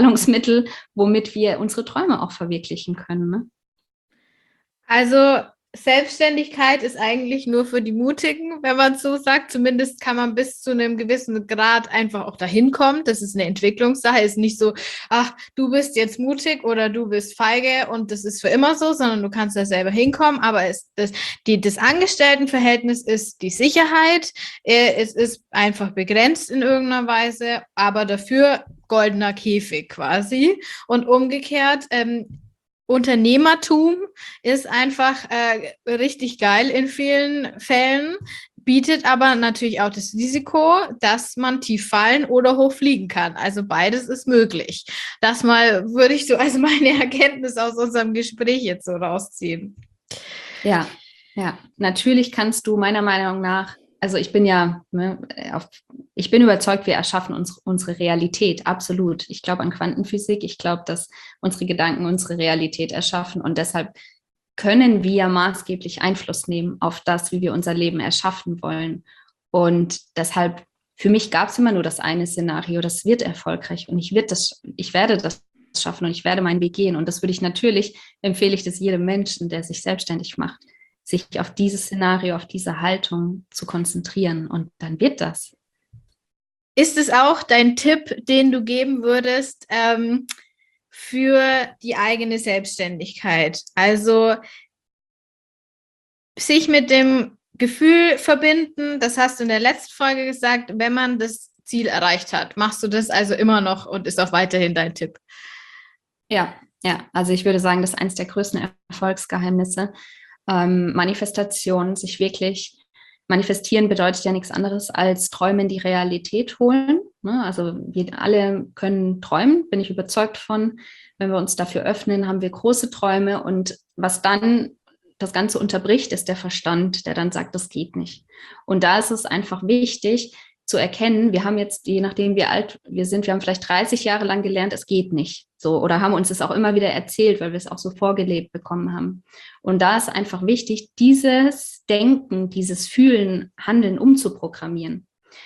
Zahlungsmittel, womit wir unsere Träume auch verwirklichen können, ne? Also Selbstständigkeit ist eigentlich nur für die Mutigen, wenn man es so sagt. Zumindest kann man bis zu einem gewissen Grad einfach auch dahin kommen. Das ist eine Entwicklungssache. Ist nicht so, ach, du bist jetzt mutig oder du bist feige und das ist für immer so, sondern du kannst da selber hinkommen. Aber das Angestelltenverhältnis ist die Sicherheit. Es ist einfach begrenzt in irgendeiner Weise, aber dafür goldener Käfig quasi. Und umgekehrt, Unternehmertum ist einfach richtig geil in vielen Fällen, bietet aber natürlich auch das Risiko, dass man tief fallen oder hoch fliegen kann. Also beides ist möglich. Das mal würde ich so als meine Erkenntnis aus unserem Gespräch jetzt so rausziehen. Ja, ja. Natürlich kannst du meiner Meinung nach, also ich bin ja, ich bin überzeugt, wir erschaffen unsere Realität, absolut. Ich glaube an Quantenphysik, ich glaube, dass unsere Gedanken unsere Realität erschaffen und deshalb können wir maßgeblich Einfluss nehmen auf das, wie wir unser Leben erschaffen wollen. Und deshalb, für mich gab es immer nur das eine Szenario, das wird erfolgreich und ich werde das schaffen und ich werde meinen Weg gehen. Und das würde ich natürlich, empfehle ich das jedem Menschen, der sich selbstständig macht, sich auf dieses Szenario, auf diese Haltung zu konzentrieren. Und dann wird das. Ist es auch dein Tipp, den du geben würdest für die eigene Selbstständigkeit? Also sich mit dem Gefühl verbinden, das hast du in der letzten Folge gesagt, wenn man das Ziel erreicht hat. Machst du das also immer noch und ist auch weiterhin dein Tipp? Ja, ja. Also ich würde sagen, das ist eines der größten Erfolgsgeheimnisse. Manifestation, sich wirklich manifestieren bedeutet ja nichts anderes als Träume in die Realität holen. Ne? Also wir alle können träumen, bin ich überzeugt von. Wenn wir uns dafür öffnen, haben wir große Träume. Und was dann das Ganze unterbricht, ist der Verstand, der dann sagt, das geht nicht. Und da ist es einfach wichtig zu erkennen, wir haben jetzt, je nachdem wie alt wir sind, wir haben vielleicht 30 Jahre lang gelernt, es geht nicht. So, oder haben uns das auch immer wieder erzählt, weil wir es auch so vorgelebt bekommen haben. Und da ist einfach wichtig, dieses Denken, dieses Fühlen, Handeln umzuprogrammieren.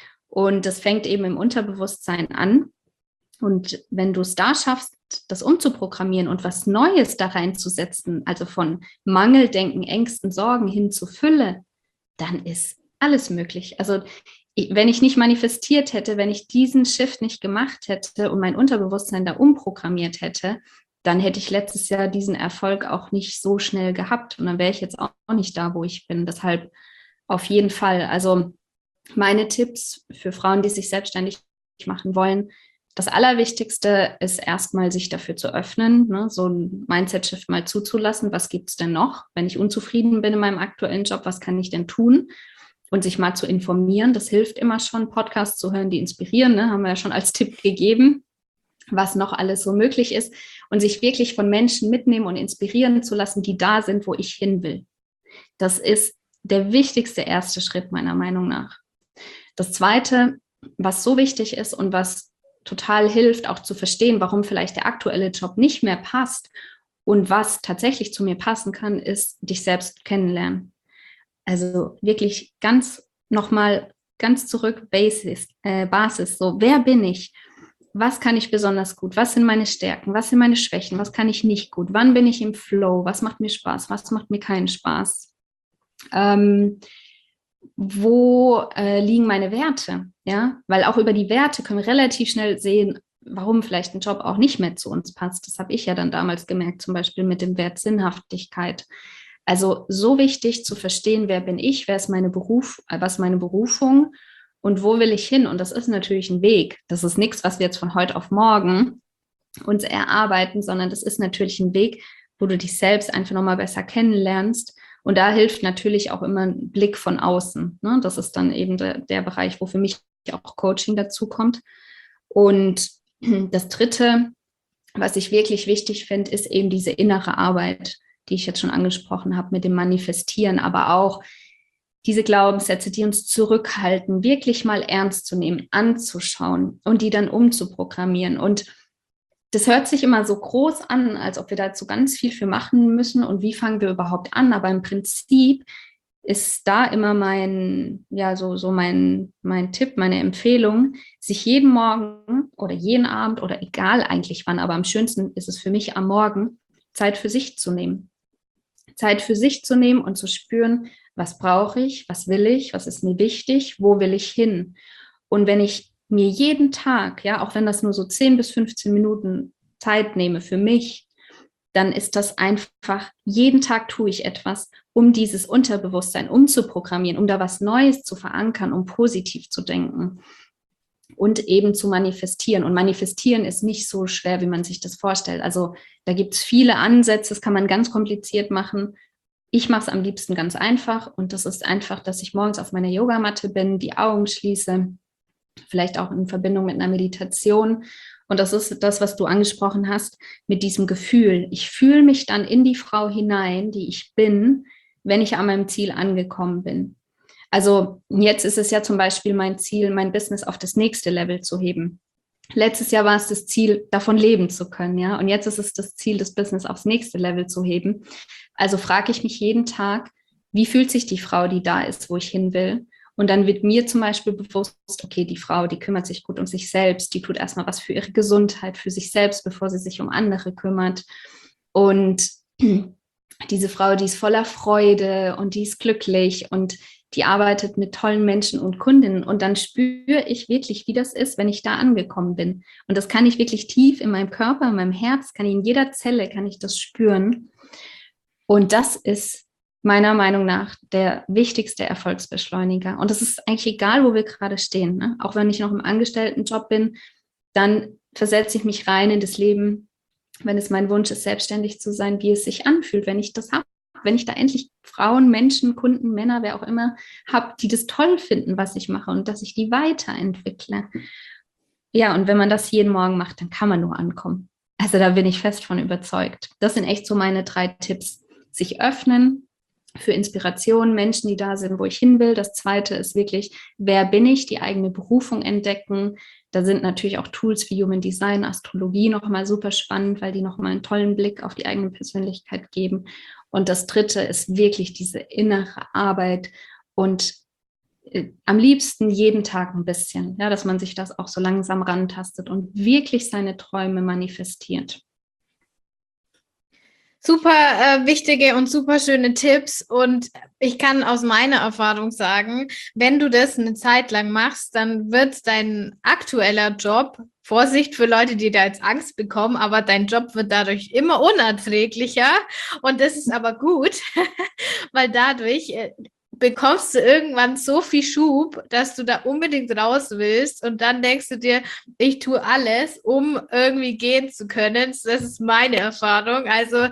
Und das fängt eben im Unterbewusstsein an. Und wenn du es da schaffst, das umzuprogrammieren und was Neues da reinzusetzen, also von Mangeldenken, Ängsten, Sorgen hin zu Fülle, dann ist alles möglich. Also wenn ich nicht manifestiert hätte, wenn ich diesen Shift nicht gemacht hätte und mein Unterbewusstsein da umprogrammiert hätte, dann hätte ich letztes Jahr diesen Erfolg auch nicht so schnell gehabt und dann wäre ich jetzt auch nicht da, wo ich bin. Deshalb auf jeden Fall. Also meine Tipps für Frauen, die sich selbstständig machen wollen, das Allerwichtigste ist erstmal, sich dafür zu öffnen, ne? So ein Mindset-Shift mal zuzulassen. Was gibt es denn noch? Wenn ich unzufrieden bin in meinem aktuellen Job, was kann ich denn tun? Und sich mal zu informieren, das hilft immer schon, Podcasts zu hören, die inspirieren, ne? Haben wir ja schon als Tipp gegeben, was noch alles so möglich ist. Und sich wirklich von Menschen mitnehmen und inspirieren zu lassen, die da sind, wo ich hin will. Das ist der wichtigste erste Schritt meiner Meinung nach. Das Zweite, was so wichtig ist und was total hilft, auch zu verstehen, warum vielleicht der aktuelle Job nicht mehr passt und was tatsächlich zu mir passen kann, ist dich selbst kennenlernen. Also wirklich nochmal ganz zurück, Basis, so, wer bin ich? Was kann ich besonders gut? Was sind meine Stärken? Was sind meine Schwächen? Was kann ich nicht gut? Wann bin ich im Flow? Was macht mir Spaß? Was macht mir keinen Spaß? Wo liegen meine Werte? Ja, weil auch über die Werte können wir relativ schnell sehen, warum vielleicht ein Job auch nicht mehr zu uns passt. Das habe ich ja dann damals gemerkt, zum Beispiel mit dem Wert Sinnhaftigkeit. Also so wichtig zu verstehen, wer bin ich, was ist meine Berufung und wo will ich hin? Und das ist natürlich ein Weg. Das ist nichts, was wir jetzt von heute auf morgen uns erarbeiten, sondern das ist natürlich ein Weg, wo du dich selbst einfach nochmal besser kennenlernst. Und da hilft natürlich auch immer ein Blick von außen. Ne? Das ist dann eben der Bereich, wo für mich auch Coaching dazu kommt. Und das Dritte, was ich wirklich wichtig finde, ist eben diese innere Arbeit, die ich jetzt schon angesprochen habe mit dem Manifestieren, aber auch diese Glaubenssätze, die uns zurückhalten, wirklich mal ernst zu nehmen, anzuschauen und die dann umzuprogrammieren. Und das hört sich immer so groß an, als ob wir dazu ganz viel für machen müssen und wie fangen wir überhaupt an. Aber im Prinzip ist da immer mein Tipp, meine Empfehlung, sich jeden Morgen oder jeden Abend oder egal eigentlich wann, aber am schönsten ist es für mich am Morgen, Zeit für sich zu nehmen. Zeit für sich zu nehmen und zu spüren, was brauche ich, was will ich, was ist mir wichtig, wo will ich hin. Und wenn ich mir jeden Tag, ja, auch wenn das nur so 10 bis 15 Minuten Zeit nehme für mich, dann ist das einfach, jeden Tag tue ich etwas, um dieses Unterbewusstsein umzuprogrammieren, um da was Neues zu verankern, um positiv zu denken und eben zu manifestieren. Und manifestieren ist nicht so schwer, wie man sich das vorstellt. Also da gibt es viele Ansätze, das kann man ganz kompliziert machen. Ich mache es am liebsten ganz einfach und das ist einfach, dass ich morgens auf meiner Yogamatte bin, die Augen schließe, vielleicht auch in Verbindung mit einer Meditation. Und das ist das, was du angesprochen hast, mit diesem Gefühl. Ich fühle mich dann in die Frau hinein, die ich bin, wenn ich an meinem Ziel angekommen bin. Also jetzt ist es ja zum Beispiel mein Ziel, mein Business auf das nächste Level zu heben. Letztes Jahr war es das Ziel, davon leben zu können, ja. Und jetzt ist es das Ziel, das Business aufs nächste Level zu heben. Also frage ich mich jeden Tag, wie fühlt sich die Frau, die da ist, wo ich hin will? Und dann wird mir zum Beispiel bewusst, okay, die Frau, die kümmert sich gut um sich selbst, die tut erstmal was für ihre Gesundheit, für sich selbst, bevor sie sich um andere kümmert. Und diese Frau, die ist voller Freude und die ist glücklich und die arbeitet mit tollen Menschen und Kundinnen. Und dann spüre ich wirklich, wie das ist, wenn ich da angekommen bin. Und das kann ich wirklich tief in meinem Körper, in meinem Herz, kann ich in jeder Zelle, kann ich das spüren. Und das ist meiner Meinung nach der wichtigste Erfolgsbeschleuniger. Und das ist eigentlich egal, wo wir gerade stehen. Ne? Auch wenn ich noch im Angestelltenjob bin, dann versetze ich mich rein in das Leben, wenn es mein Wunsch ist, selbstständig zu sein, wie es sich anfühlt, wenn ich das habe. Wenn ich da endlich Frauen, Menschen, Kunden, Männer, wer auch immer habe, die das toll finden, was ich mache und dass ich die weiterentwickle. Ja, und wenn man das jeden Morgen macht, dann kann man nur ankommen. Also da bin ich fest von überzeugt. Das sind echt so meine 3 Tipps. Sich öffnen für Inspiration, Menschen, die da sind, wo ich hin will. Das 2. ist wirklich, wer bin ich, die eigene Berufung entdecken. Da sind natürlich auch Tools wie Human Design, Astrologie nochmal super spannend, weil die nochmal einen tollen Blick auf die eigene Persönlichkeit geben. Und das 3. ist wirklich diese innere Arbeit und am liebsten jeden Tag ein bisschen, ja, dass man sich das auch so langsam rantastet und wirklich seine Träume manifestiert. Super wichtige und super schöne Tipps und ich kann aus meiner Erfahrung sagen, wenn du das eine Zeit lang machst, dann wird dein aktueller Job, Vorsicht für Leute, die da jetzt Angst bekommen, aber dein Job wird dadurch immer unerträglicher und das ist aber gut, weil dadurch bekommst du irgendwann so viel Schub, dass du da unbedingt raus willst und dann denkst du dir, ich tue alles, um irgendwie gehen zu können. Das ist meine Erfahrung. Also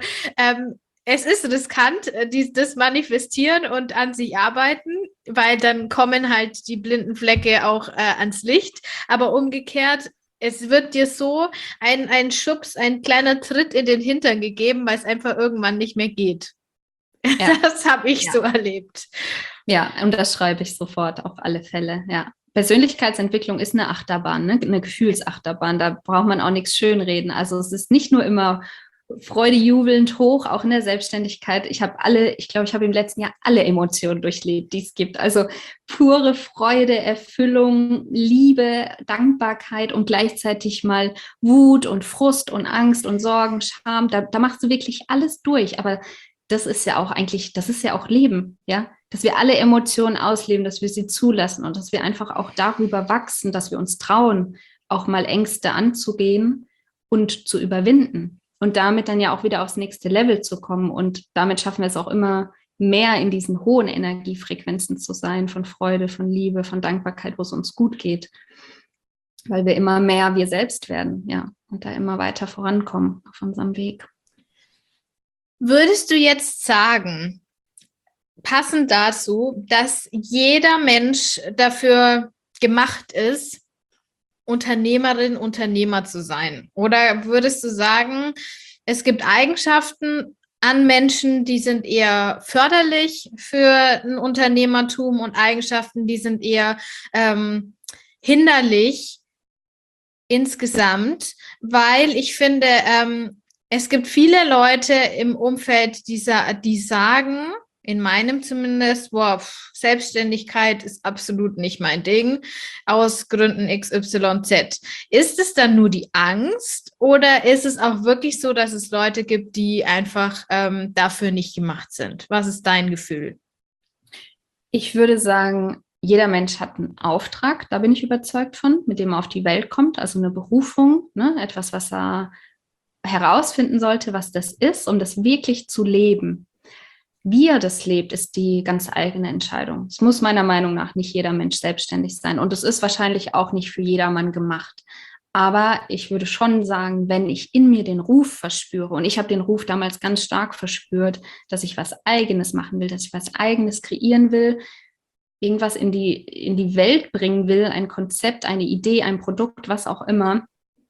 es ist riskant, das Manifestieren und an sich arbeiten, weil dann kommen halt die blinden Flecke auch ans Licht. Aber umgekehrt, es wird dir so ein Schubs, ein kleiner Tritt in den Hintern gegeben, weil es einfach irgendwann nicht mehr geht. Ja. Das habe ich so erlebt. Ja, und das schreibe ich sofort auf alle Fälle, ja. Persönlichkeitsentwicklung ist eine Achterbahn, ne? Eine Gefühlsachterbahn, da braucht man auch nichts schönreden. Also es ist nicht nur immer Freude jubelnd hoch, auch in der Selbstständigkeit. Ich glaube, ich habe im letzten Jahr alle Emotionen durchlebt, die es gibt. Also pure Freude, Erfüllung, Liebe, Dankbarkeit und gleichzeitig mal Wut und Frust und Angst und Sorgen, Scham. Da machst du wirklich alles durch. Aber das ist ja auch Leben, ja, dass wir alle Emotionen ausleben, dass wir sie zulassen und dass wir einfach auch darüber wachsen, dass wir uns trauen, auch mal Ängste anzugehen und zu überwinden und damit dann ja auch wieder aufs nächste Level zu kommen und damit schaffen wir es auch immer mehr in diesen hohen Energiefrequenzen zu sein, von Freude, von Liebe, von Dankbarkeit, wo es uns gut geht, weil wir immer mehr wir selbst werden, ja, und da immer weiter vorankommen auf unserem Weg. Würdest du jetzt sagen, passend dazu, dass jeder Mensch dafür gemacht ist, Unternehmerin, Unternehmer zu sein? Oder würdest du sagen, es gibt Eigenschaften an Menschen, die sind eher förderlich für ein Unternehmertum und Eigenschaften, die sind eher hinderlich insgesamt? Weil ich finde, es gibt viele Leute im Umfeld, die sagen, In meinem zumindest, Selbstständigkeit ist absolut nicht mein Ding, aus Gründen XYZ. Ist es dann nur die Angst oder ist es auch wirklich so, dass es Leute gibt, die einfach dafür nicht gemacht sind? Was ist dein Gefühl? Ich würde sagen, jeder Mensch hat einen Auftrag, da bin ich überzeugt von, mit dem er auf die Welt kommt, also eine Berufung, ne? Etwas, was er herausfinden sollte, was das ist, um das wirklich zu leben. Wie er das lebt, ist die ganz eigene Entscheidung. Es muss meiner Meinung nach nicht jeder Mensch selbstständig sein. Und es ist wahrscheinlich auch nicht für jedermann gemacht. Aber ich würde schon sagen, wenn ich in mir den Ruf verspüre, und ich habe den Ruf damals ganz stark verspürt, dass ich was Eigenes machen will, dass ich was Eigenes kreieren will, irgendwas in die Welt bringen will, ein Konzept, eine Idee, ein Produkt, was auch immer,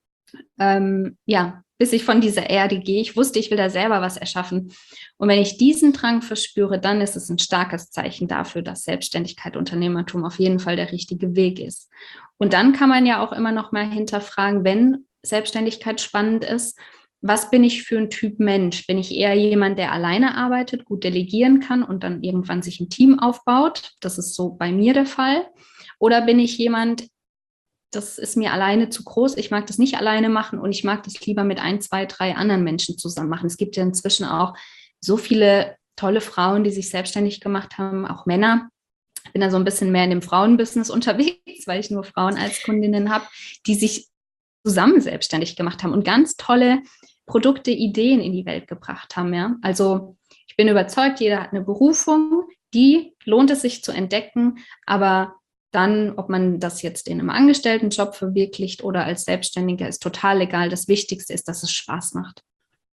ja, bis ich von dieser Erde gehe. Ich wusste, ich will da selber was erschaffen. Und wenn ich diesen Drang verspüre, dann ist es ein starkes Zeichen dafür, dass Selbstständigkeit, Unternehmertum auf jeden Fall der richtige Weg ist. Und dann kann man ja auch immer noch mal hinterfragen, wenn Selbstständigkeit spannend ist, was bin ich für ein Typ Mensch? Bin ich eher jemand, der alleine arbeitet, gut delegieren kann und dann irgendwann sich ein Team aufbaut? Das ist so bei mir der Fall. Oder bin ich jemand, das ist mir alleine zu groß. Ich mag das nicht alleine machen und ich mag das lieber mit ein, zwei, drei anderen Menschen zusammen machen. Es gibt ja inzwischen auch so viele tolle Frauen, die sich selbstständig gemacht haben, auch Männer. Ich bin da so ein bisschen mehr in dem Frauenbusiness unterwegs, weil ich nur Frauen als Kundinnen habe, die sich zusammen selbstständig gemacht haben und ganz tolle Produkte, Ideen in die Welt gebracht haben. Ja? Also ich bin überzeugt, jeder hat eine Berufung, die lohnt es sich zu entdecken, aber dann, ob man das jetzt in einem Angestelltenjob verwirklicht oder als Selbstständiger, ist total egal. Das Wichtigste ist, dass es Spaß macht.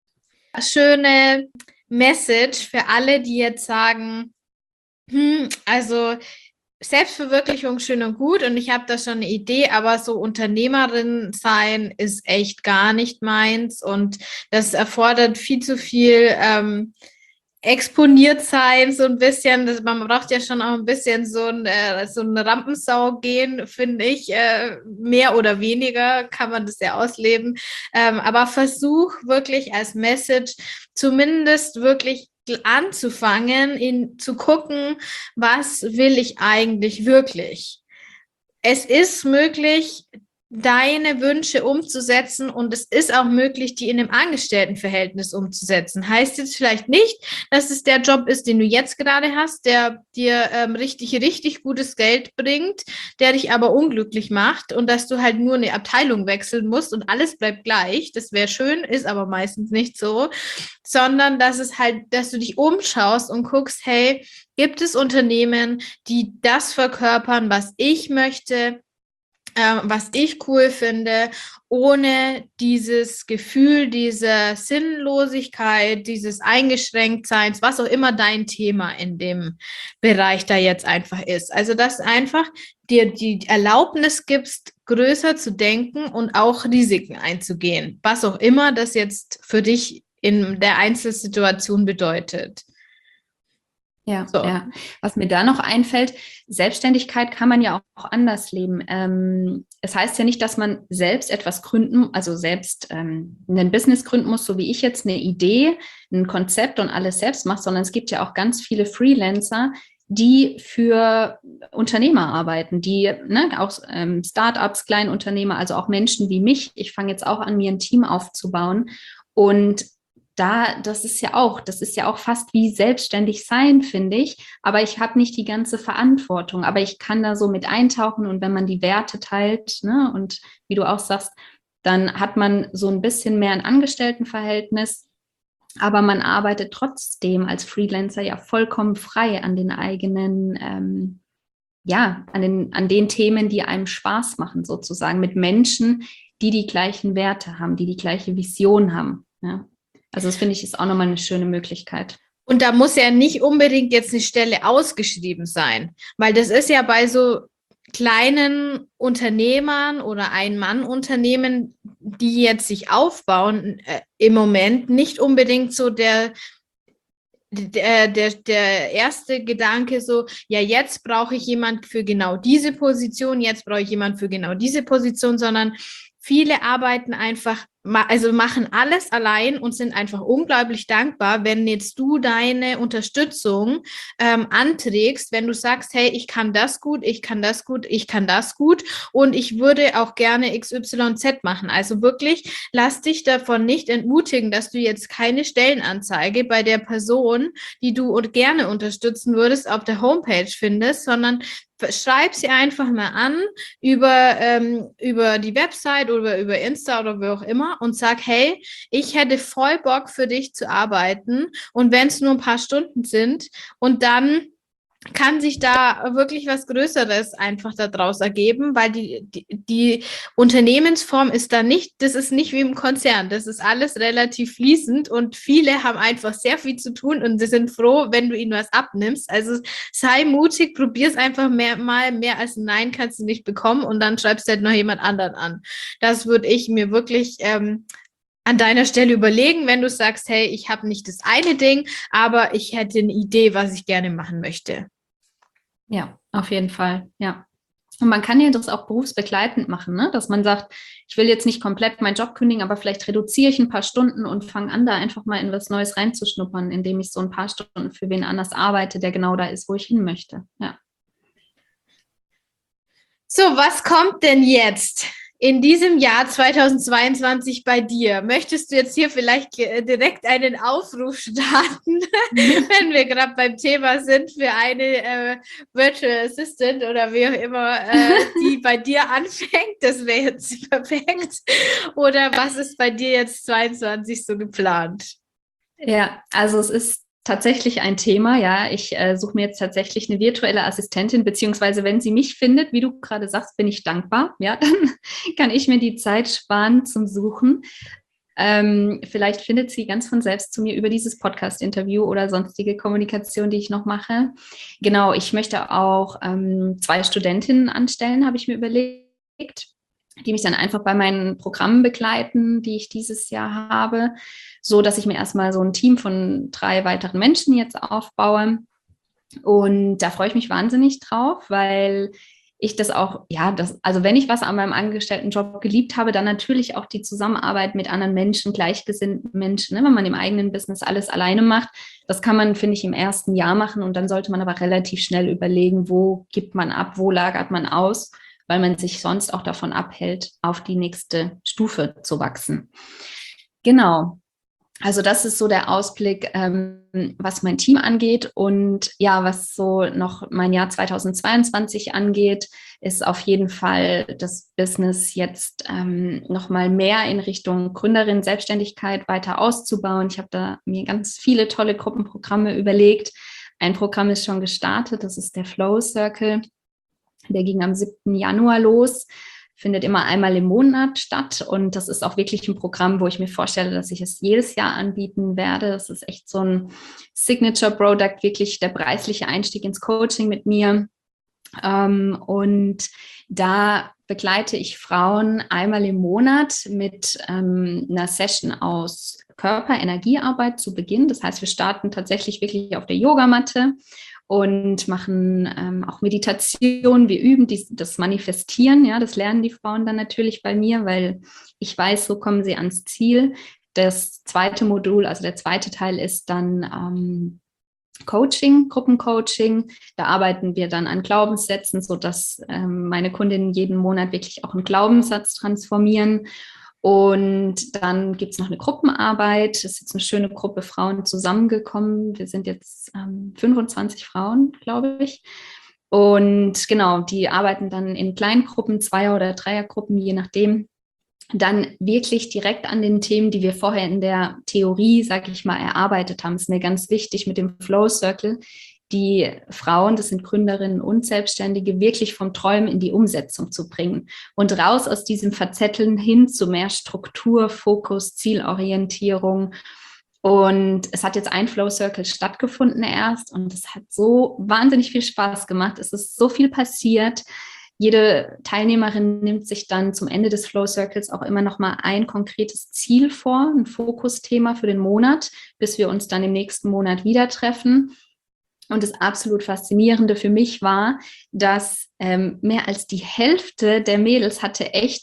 Schöne Message für alle, die jetzt sagen, also Selbstverwirklichung schön und gut und ich habe da schon eine Idee, aber so Unternehmerin sein ist echt gar nicht meins und das erfordert viel zu viel exponiert sein, so ein bisschen. Man braucht ja schon auch ein bisschen so ein Rampensau gehen, finde ich. Mehr oder weniger kann man das ja ausleben. Aber versuch wirklich als Message zumindest wirklich anzufangen, zu gucken, was will ich eigentlich wirklich? Es ist möglich, deine Wünsche umzusetzen und es ist auch möglich, die in einem Angestelltenverhältnis umzusetzen. Heißt jetzt vielleicht nicht, dass es der Job ist, den du jetzt gerade hast, der dir richtig gutes Geld bringt, der dich aber unglücklich macht und dass du halt nur eine Abteilung wechseln musst und alles bleibt gleich. Das wäre schön, ist aber meistens nicht so, sondern dass es halt, dass du dich umschaust und guckst, hey, gibt es Unternehmen, die das verkörpern, was ich möchte, was ich cool finde, ohne dieses Gefühl, diese Sinnlosigkeit, dieses Eingeschränktseins, was auch immer dein Thema in dem Bereich da jetzt einfach ist. Also, dass einfach dir die Erlaubnis gibst, größer zu denken und auch Risiken einzugehen, was auch immer das jetzt für dich in der Einzelsituation bedeutet. Ja, So. ja. Was mir da noch einfällt, Selbstständigkeit kann man ja auch anders leben. Es heißt ja nicht, dass man selbst etwas gründen, also selbst ein Business gründen muss, so wie ich jetzt eine Idee, ein Konzept und alles selbst mache, sondern es gibt ja auch ganz viele Freelancer, die für Unternehmer arbeiten, die auch Startups, Kleinunternehmer, also auch Menschen wie mich. Ich fange jetzt auch an, mir ein Team aufzubauen und das ist ja auch fast wie selbstständig sein, finde ich. Aber ich habe nicht die ganze Verantwortung. Aber ich kann da so mit eintauchen und wenn man die Werte teilt, ne, und wie du auch sagst, dann hat man so ein bisschen mehr ein Angestelltenverhältnis. Aber man arbeitet trotzdem als Freelancer ja vollkommen frei an den eigenen, an den Themen, die einem Spaß machen, sozusagen, mit Menschen, die die gleichen Werte haben, die die gleiche Vision haben. Ja. Also das finde ich ist auch nochmal eine schöne Möglichkeit. Und da muss ja nicht unbedingt jetzt eine Stelle ausgeschrieben sein, weil das ist ja bei so kleinen Unternehmern oder Ein-Mann-Unternehmen, die jetzt sich aufbauen, im Moment nicht unbedingt so der erste Gedanke so, ja, jetzt brauche ich jemand für genau diese Position, jetzt brauche ich jemand für genau diese Position, sondern viele arbeiten einfach, also machen alles allein und sind einfach unglaublich dankbar, wenn jetzt du deine Unterstützung anträgst, wenn du sagst, hey, ich kann das gut, ich kann das gut, ich kann das gut und ich würde auch gerne XYZ machen. Also wirklich, lass dich davon nicht entmutigen, dass du jetzt keine Stellenanzeige bei der Person, die du gerne unterstützen würdest, auf der Homepage findest, sondern schreib sie einfach mal an über die Website oder über Insta oder wie auch immer und sag, hey, ich hätte voll Bock für dich zu arbeiten und wenn es nur ein paar Stunden sind und dann kann sich da wirklich was Größeres einfach daraus ergeben, weil die Unternehmensform ist da nicht, das ist nicht wie im Konzern, das ist alles relativ fließend und viele haben einfach sehr viel zu tun und sie sind froh, wenn du ihnen was abnimmst. Also sei mutig, probier es einfach mehr als ein Nein kannst du nicht bekommen und dann schreibst du halt noch jemand anderen an. Das würde ich mir wirklich an deiner Stelle überlegen, wenn du sagst, hey, ich habe nicht das eine Ding, aber ich hätte eine Idee, was ich gerne machen möchte. Ja, auf jeden Fall, ja. Und man kann ja das auch berufsbegleitend machen, ne? Dass man sagt, ich will jetzt nicht komplett meinen Job kündigen, aber vielleicht reduziere ich ein paar Stunden und fange an, da einfach mal in was Neues reinzuschnuppern, indem ich so ein paar Stunden für wen anders arbeite, der genau da ist, wo ich hin möchte. Ja. So, was kommt denn jetzt in diesem Jahr 2022 bei dir? Möchtest du jetzt hier vielleicht direkt einen Aufruf starten, wenn wir gerade beim Thema sind, für eine Virtual Assistant oder wie auch immer, die bei dir anfängt? Das wäre jetzt perfekt. Oder was ist bei dir jetzt 2022 so geplant? Ja, also es ist tatsächlich ein Thema, ja. Ich suche mir jetzt tatsächlich eine virtuelle Assistentin, beziehungsweise wenn sie mich findet, wie du gerade sagst, bin ich dankbar. Ja, dann kann ich mir die Zeit sparen zum Suchen. Vielleicht findet sie ganz von selbst zu mir über dieses Podcast-Interview oder sonstige Kommunikation, die ich noch mache. Genau, ich möchte auch 2 Studentinnen anstellen, habe ich mir überlegt, die mich dann einfach bei meinen Programmen begleiten, die ich dieses Jahr habe, so dass ich mir erstmal so ein Team von 3 weiteren Menschen jetzt aufbaue. Und da freue ich mich wahnsinnig drauf, weil ich das auch, ja, also wenn ich was an meinem Angestelltenjob geliebt habe, dann natürlich auch die Zusammenarbeit mit anderen Menschen, gleichgesinnten Menschen, ne, wenn man im eigenen Business alles alleine macht. Das kann man, finde ich, im ersten Jahr machen und dann sollte man aber relativ schnell überlegen, wo gibt man ab, wo lagert man aus, weil man sich sonst auch davon abhält, auf die nächste Stufe zu wachsen. Genau. Also das ist so der Ausblick, was mein Team angeht. Und ja, was so noch mein Jahr 2022 angeht, ist auf jeden Fall das Business jetzt noch mal mehr in Richtung Gründerin, Selbstständigkeit weiter auszubauen. Ich habe da mir ganz viele tolle Gruppenprogramme überlegt. Ein Programm ist schon gestartet, das ist der Flow Circle. Der ging am 7. Januar los. Findet immer einmal im Monat statt und das ist auch wirklich ein Programm, wo ich mir vorstelle, dass ich es jedes Jahr anbieten werde. Das ist echt so ein Signature-Product, wirklich der preisliche Einstieg ins Coaching mit mir. Und da begleite ich Frauen einmal im Monat mit einer Session aus Körper-Energiearbeit zu Beginn. Das heißt, wir starten tatsächlich wirklich auf der Yogamatte und machen auch Meditation. Wir üben das Manifestieren. Ja, das lernen die Frauen dann natürlich bei mir, weil ich weiß, so kommen sie ans Ziel. Das zweite Modul, also der zweite Teil ist dann Coaching, Gruppencoaching. Da arbeiten wir dann an Glaubenssätzen, sodass meine Kundinnen jeden Monat wirklich auch einen Glaubenssatz transformieren. Und dann gibt es noch eine Gruppenarbeit. Es ist jetzt eine schöne Gruppe Frauen zusammengekommen. Wir sind jetzt 25 Frauen, glaube ich. Und genau, die arbeiten dann in Kleingruppen, Zweier- oder Dreiergruppen, je nachdem. Dann wirklich direkt an den Themen, die wir vorher in der Theorie, sage ich mal, erarbeitet haben. Das ist mir ganz wichtig mit dem Flow Circle, die Frauen, das sind Gründerinnen und Selbstständige, wirklich vom Träumen in die Umsetzung zu bringen und raus aus diesem Verzetteln hin zu mehr Struktur, Fokus, Zielorientierung. Und es hat jetzt ein Flow Circle stattgefunden erst und es hat so wahnsinnig viel Spaß gemacht. Es ist so viel passiert. Jede Teilnehmerin nimmt sich dann zum Ende des Flow Circles auch immer noch mal ein konkretes Ziel vor, ein Fokusthema für den Monat, bis wir uns dann im nächsten Monat wieder treffen. Und das absolut Faszinierende für mich war, dass mehr als die Hälfte der Mädels hatte echt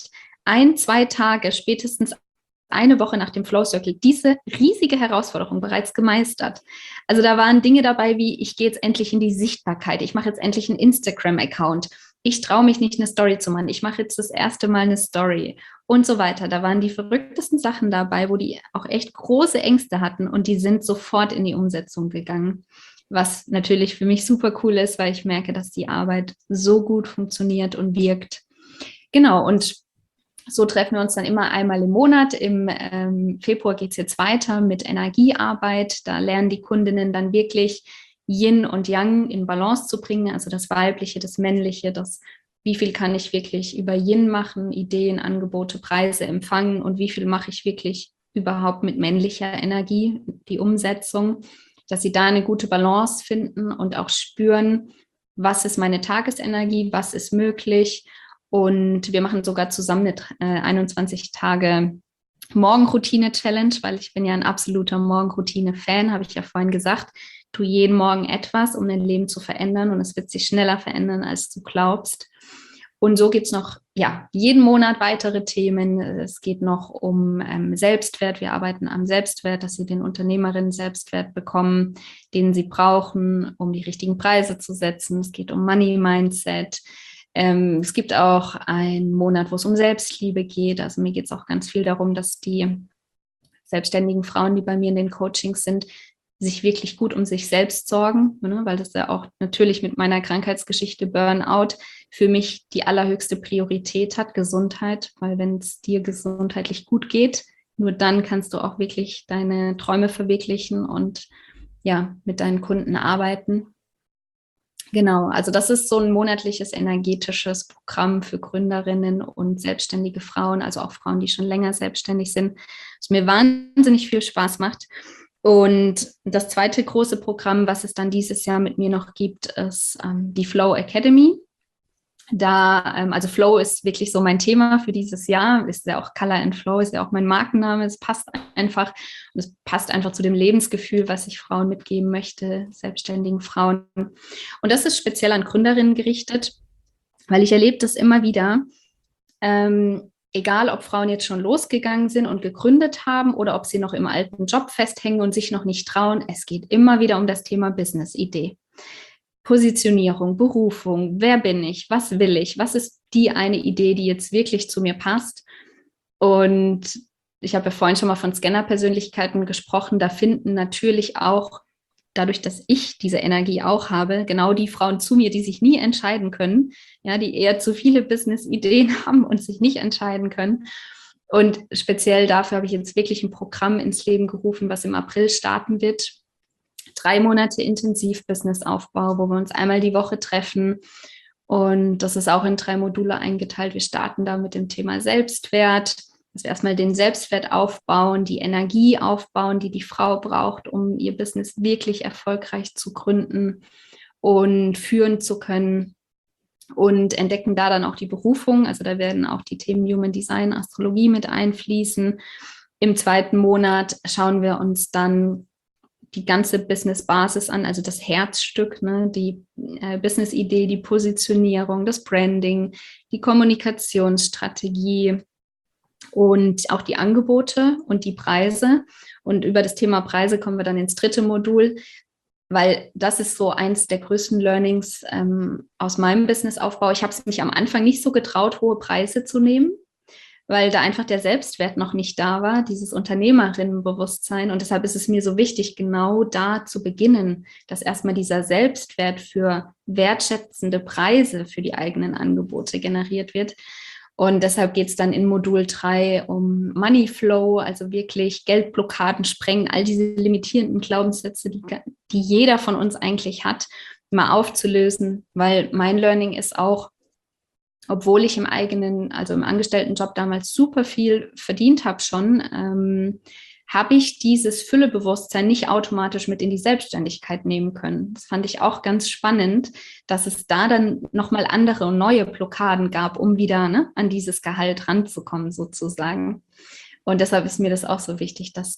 2 Tage, spätestens eine Woche nach dem Flow Circle diese riesige Herausforderung bereits gemeistert. Also da waren Dinge dabei wie, ich gehe jetzt endlich in die Sichtbarkeit, ich mache jetzt endlich einen Instagram-Account, ich traue mich nicht, eine Story zu machen, ich mache jetzt das erste Mal eine Story und so weiter. Da waren die verrücktesten Sachen dabei, wo die auch echt große Ängste hatten und die sind sofort in die Umsetzung gegangen. Was natürlich für mich super cool ist, weil ich merke, dass die Arbeit so gut funktioniert und wirkt. Genau, und so treffen wir uns dann immer einmal im Monat. Im Februar geht es jetzt weiter mit Energiearbeit. Da lernen die Kundinnen dann wirklich Yin und Yang in Balance zu bringen, also das Weibliche, das Männliche, das, wie viel kann ich wirklich über Yin machen, Ideen, Angebote, Preise empfangen und wie viel mache ich wirklich überhaupt mit männlicher Energie, die Umsetzung, dass sie da eine gute Balance finden und auch spüren, was ist meine Tagesenergie, was ist möglich. Und wir machen sogar zusammen eine 21 Tage Morgenroutine-Challenge, weil ich bin ja ein absoluter Morgenroutine-Fan, habe ich ja vorhin gesagt. Tu jeden Morgen etwas, um dein Leben zu verändern und es wird sich schneller verändern, als du glaubst. Und so gibt es noch, ja, jeden Monat weitere Themen. Es geht noch um Selbstwert. Wir arbeiten am Selbstwert, dass sie den Unternehmerinnen Selbstwert bekommen, den sie brauchen, um die richtigen Preise zu setzen. Es geht um Money Mindset. Es gibt auch einen Monat, wo es um Selbstliebe geht. Also mir geht es auch ganz viel darum, dass die selbstständigen Frauen, die bei mir in den Coachings sind, sich wirklich gut um sich selbst sorgen, ne? Weil das ja auch natürlich mit meiner Krankheitsgeschichte Burnout für mich die allerhöchste Priorität hat, Gesundheit, weil wenn es dir gesundheitlich gut geht, nur dann kannst du auch wirklich deine Träume verwirklichen und ja, mit deinen Kunden arbeiten. Genau, also das ist so ein monatliches energetisches Programm für Gründerinnen und selbstständige Frauen, also auch Frauen, die schon länger selbstständig sind, was mir wahnsinnig viel Spaß macht. Und das zweite große Programm, was es dann dieses Jahr mit mir noch gibt, ist die Flow Academy. Da, also Flow ist wirklich so mein Thema für dieses Jahr, ist ja auch Color and Flow, ist ja auch mein Markenname, es passt einfach und es passt einfach zu dem Lebensgefühl, was ich Frauen mitgeben möchte, selbstständigen Frauen. Und das ist speziell an Gründerinnen gerichtet, weil ich erlebe das immer wieder, egal ob Frauen jetzt schon losgegangen sind und gegründet haben oder ob sie noch im alten Job festhängen und sich noch nicht trauen, es geht immer wieder um das Thema Business-Idee. Positionierung, Berufung, wer bin ich, was will ich, was ist die eine Idee, die jetzt wirklich zu mir passt. Und ich habe ja vorhin schon mal von Scanner-Persönlichkeiten gesprochen, da finden natürlich auch, dadurch, dass ich diese Energie auch habe, genau die Frauen zu mir, die sich nie entscheiden können, ja, die eher zu viele Business-Ideen haben und sich nicht entscheiden können. Und speziell dafür habe ich jetzt wirklich ein Programm ins Leben gerufen, was im April starten wird. 3 Monate Intensiv-Business-Aufbau, wo wir uns einmal die Woche treffen. Und das ist auch in 3 Module eingeteilt. Wir starten da mit dem Thema Selbstwert, dass wir erstmal den Selbstwert aufbauen, die Energie aufbauen, die die Frau braucht, um ihr Business wirklich erfolgreich zu gründen und führen zu können. Und entdecken da dann auch die Berufung. Also da werden auch die Themen Human Design, Astrologie mit einfließen. Im 2. Monat schauen wir uns dann die ganze Business-Basis an, also das Herzstück, ne, die Business-Idee, die Positionierung, das Branding, die Kommunikationsstrategie und auch die Angebote und die Preise. Und über das Thema Preise kommen wir dann ins 3. Modul, weil das ist so eins der größten Learnings aus meinem Businessaufbau. Ich habe es mich am Anfang nicht so getraut, hohe Preise zu nehmen, weil da einfach der Selbstwert noch nicht da war, dieses Unternehmerinnenbewusstsein. Und deshalb ist es mir so wichtig, genau da zu beginnen, dass erstmal dieser Selbstwert für wertschätzende Preise für die eigenen Angebote generiert wird. Und deshalb geht es dann in Modul 3 um Money Flow, also wirklich Geldblockaden sprengen, all diese limitierenden Glaubenssätze, die jeder von uns eigentlich hat, mal aufzulösen, weil mein Learning ist auch, obwohl ich im eigenen, also im Angestelltenjob damals super viel verdient habe schon, habe ich dieses Füllebewusstsein nicht automatisch mit in die Selbstständigkeit nehmen können. Das fand ich auch ganz spannend, dass es da dann nochmal andere und neue Blockaden gab, um wieder an dieses Gehalt ranzukommen sozusagen. Und deshalb ist mir das auch so wichtig, dass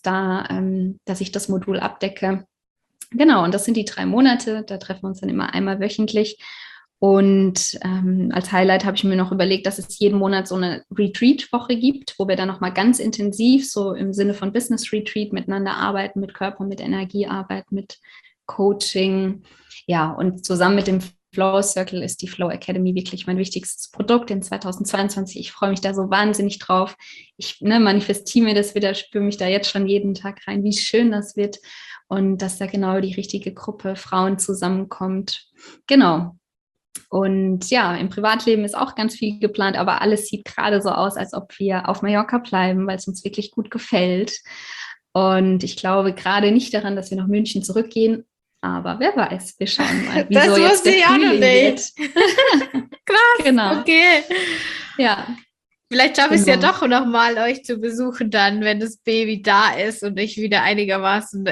ich das Modul abdecke. Genau, und das sind die 3 Monate, da treffen wir uns dann immer einmal wöchentlich. Und als Highlight habe ich mir noch überlegt, dass es jeden Monat so eine Retreat-Woche gibt, wo wir dann nochmal ganz intensiv so im Sinne von Business Retreat miteinander arbeiten, mit Körper, mit Energie arbeiten, mit Coaching. Ja, und zusammen mit dem Flow Circle ist die Flow Academy wirklich mein wichtigstes Produkt in 2022. Ich freue mich da so wahnsinnig drauf. Ich manifestiere mir das wieder, spüre mich da jetzt schon jeden Tag rein, wie schön das wird und dass da genau die richtige Gruppe Frauen zusammenkommt. Genau. Und ja, im Privatleben ist auch ganz viel geplant, aber alles sieht gerade so aus, als ob wir auf Mallorca bleiben, weil es uns wirklich gut gefällt. Und ich glaube gerade nicht daran, dass wir nach München zurückgehen, aber wer weiß, wir schauen mal, wieso Das jetzt wusste der ich auch noch Frühling wird. nicht. Krass, Genau. okay. Ja, Vielleicht schaffe ich es ja genau. doch noch mal, euch zu besuchen dann, wenn das Baby da ist und ich wieder einigermaßen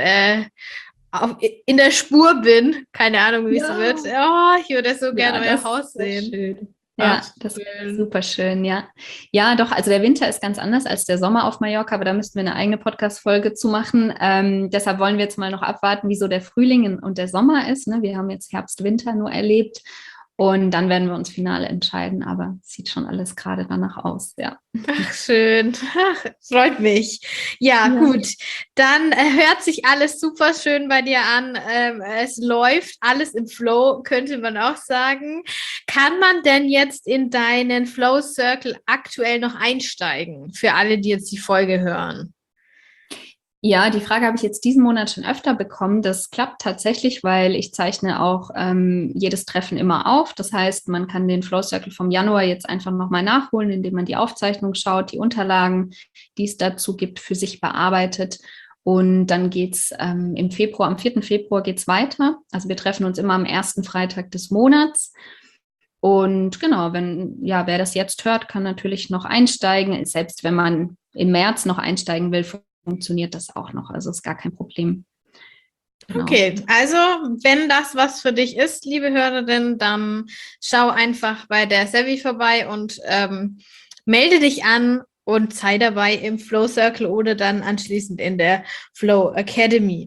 in der Spur bin. Keine Ahnung, wie es Ja. wird. Oh, ich würde so Ja, gerne euer das Haus wäre sehen. schön. Ach, Ja, das wäre schön. super schön, ja. Ja, doch, also der Winter ist ganz anders als der Sommer auf Mallorca, aber da müssten wir eine eigene Podcast-Folge zu machen. Deshalb wollen wir jetzt mal noch abwarten, wieso der Frühling und der Sommer ist. Ne? Wir haben jetzt Herbst, Winter nur erlebt und dann werden wir uns final entscheiden, aber es sieht schon alles gerade danach aus, ja. Ach, schön. Ach, freut mich. Ja, Ja. gut. Dann hört sich alles super schön bei dir an. Es läuft alles im Flow, könnte man auch sagen. Kann man denn jetzt in deinen Flow Circle aktuell noch einsteigen? Für alle, die jetzt die Folge hören. Ja, die Frage habe ich jetzt diesen Monat schon öfter bekommen. Das klappt tatsächlich, weil ich zeichne auch jedes Treffen immer auf. Das heißt, man kann den Flow Circle vom Januar jetzt einfach nochmal nachholen, indem man die Aufzeichnung schaut, die Unterlagen, die es dazu gibt, für sich bearbeitet. Und dann geht's im Februar, am 4. Februar geht's weiter. Also wir treffen uns immer am ersten Freitag des Monats. Und genau, wer das jetzt hört, kann natürlich noch einsteigen. Selbst wenn man im März noch einsteigen will, funktioniert das auch noch. Also ist gar kein Problem. Genau. Okay, also wenn das was für dich ist, liebe Hörerin, dann schau einfach bei der Sevi vorbei und melde dich an und sei dabei im Flow Circle oder dann anschließend in der Flow Academy.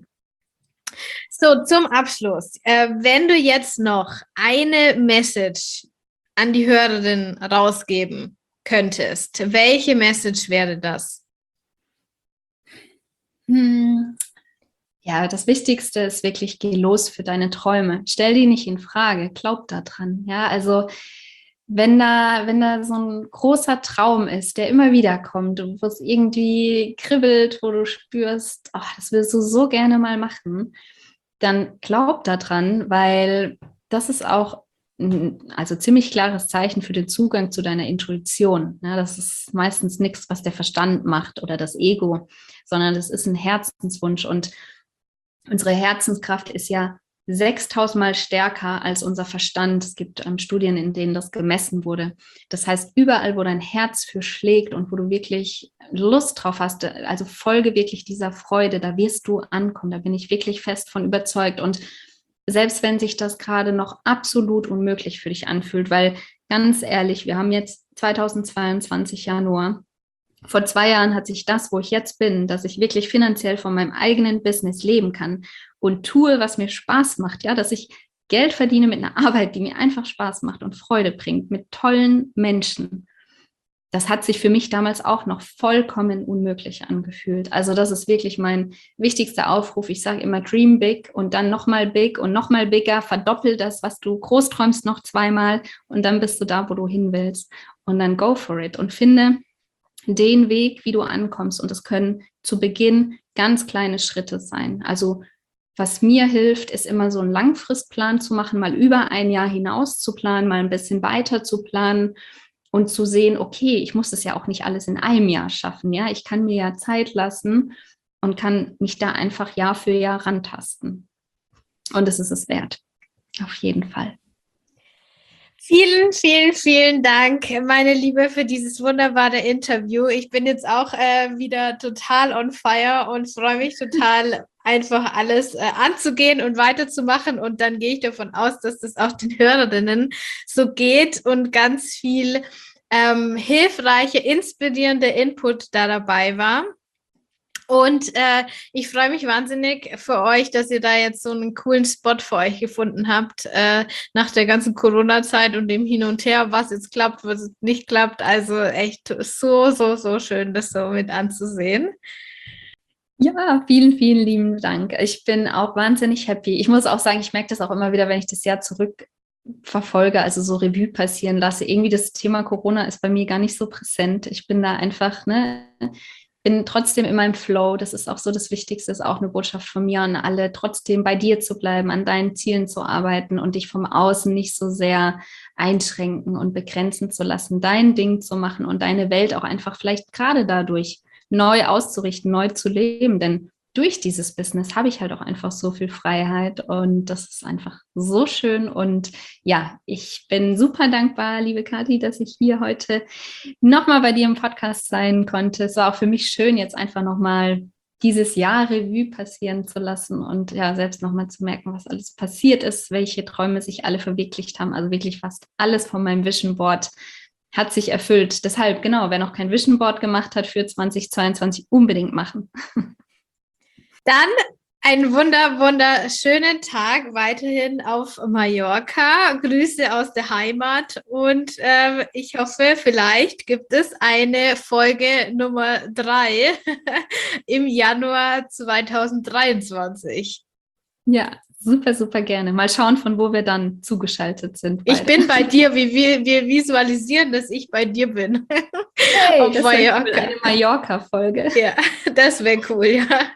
So, zum Abschluss. Wenn du jetzt noch eine Message an die Hörerin rausgeben könntest, welche Message wäre das? Ja, das Wichtigste ist wirklich, geh los für deine Träume. Stell die nicht in Frage, glaub daran. Ja, also wenn da so ein großer Traum ist, der immer wieder kommt und wo es irgendwie kribbelt, wo du spürst, ach, das willst du so gerne mal machen, dann glaub daran, weil das ist auch also ziemlich klares Zeichen für den Zugang zu deiner Intuition. Ja, das ist meistens nichts, was der Verstand macht oder das Ego, sondern das ist ein Herzenswunsch und unsere Herzenskraft ist ja 6000 Mal stärker als unser Verstand. Es gibt Studien, in denen das gemessen wurde. Das heißt, überall, wo dein Herz für schlägt und wo du wirklich Lust drauf hast, also folge wirklich dieser Freude, da wirst du ankommen. Da bin ich wirklich fest von überzeugt. Und selbst wenn sich das gerade noch absolut unmöglich für dich anfühlt, weil ganz ehrlich, wir haben jetzt 2022 Januar. Vor 2 Jahren hat sich das, wo ich jetzt bin, dass ich wirklich finanziell von meinem eigenen Business leben kann und tue, was mir Spaß macht, ja, dass ich Geld verdiene mit einer Arbeit, die mir einfach Spaß macht und Freude bringt, mit tollen Menschen. Das hat sich für mich damals auch noch vollkommen unmöglich angefühlt. Also das ist wirklich mein wichtigster Aufruf. Ich sage immer, dream big und dann nochmal big und nochmal bigger. Verdoppel das, was du groß träumst, noch 2-mal und dann bist du da, wo du hin willst. Und dann go for it und finde den Weg, wie du ankommst. Und es können zu Beginn ganz kleine Schritte sein. Also was mir hilft, ist immer so einen Langfristplan zu machen, mal über ein Jahr hinaus zu planen, mal ein bisschen weiter zu planen und zu sehen, okay, ich muss das ja auch nicht alles in einem Jahr schaffen. Ja, ich kann mir ja Zeit lassen und kann mich da einfach Jahr für Jahr rantasten. Und es ist es wert. Auf jeden Fall. Vielen, vielen, vielen Dank, meine Liebe, für dieses wunderbare Interview. Ich bin jetzt auch wieder total on fire und freue mich total, einfach alles anzugehen und weiterzumachen. Und dann gehe ich davon aus, dass das auch den Hörerinnen so geht und ganz viel hilfreiche, inspirierende Input da dabei war. Und ich freue mich wahnsinnig für euch, dass ihr da jetzt so einen coolen Spot für euch gefunden habt, nach der ganzen Corona-Zeit und dem Hin und Her, was jetzt klappt, was nicht klappt. Also echt so, so, so schön, das so mit anzusehen. Ja, vielen, vielen lieben Dank. Ich bin auch wahnsinnig happy. Ich muss auch sagen, ich merke das auch immer wieder, wenn ich das Jahr zurückverfolge, also so Revue passieren lasse. Irgendwie das Thema Corona ist bei mir gar nicht so präsent. Ich bin da einfach, bin trotzdem in meinem Flow. Das ist auch so das Wichtigste, ist auch eine Botschaft von mir an alle, trotzdem bei dir zu bleiben, an deinen Zielen zu arbeiten und dich vom Außen nicht so sehr einschränken und begrenzen zu lassen, dein Ding zu machen und deine Welt auch einfach vielleicht gerade dadurch neu auszurichten, neu zu leben. Denn durch dieses Business habe ich halt auch einfach so viel Freiheit und das ist einfach so schön. Und ja, ich bin super dankbar, liebe Kathi, dass ich hier heute nochmal bei dir im Podcast sein konnte. Es war auch für mich schön, jetzt einfach nochmal dieses Jahr Revue passieren zu lassen und ja, selbst nochmal zu merken, was alles passiert ist, welche Träume sich alle verwirklicht haben. Also wirklich fast alles von meinem Vision Board hat sich erfüllt. Deshalb, genau, wer noch kein Vision Board gemacht hat für 2022, unbedingt machen. Dann einen wunderschönen Tag weiterhin auf Mallorca. Grüße aus der Heimat und ich hoffe, vielleicht gibt es eine Folge Nummer 3 im Januar 2023. Ja, super, super gerne. Mal schauen, von wo wir dann zugeschaltet sind. Beide. Ich bin bei dir. Wir visualisieren, dass ich bei dir bin. Hey, auf das Mallorca. Cool, eine Mallorca-Folge. Ja, das wäre cool, ja.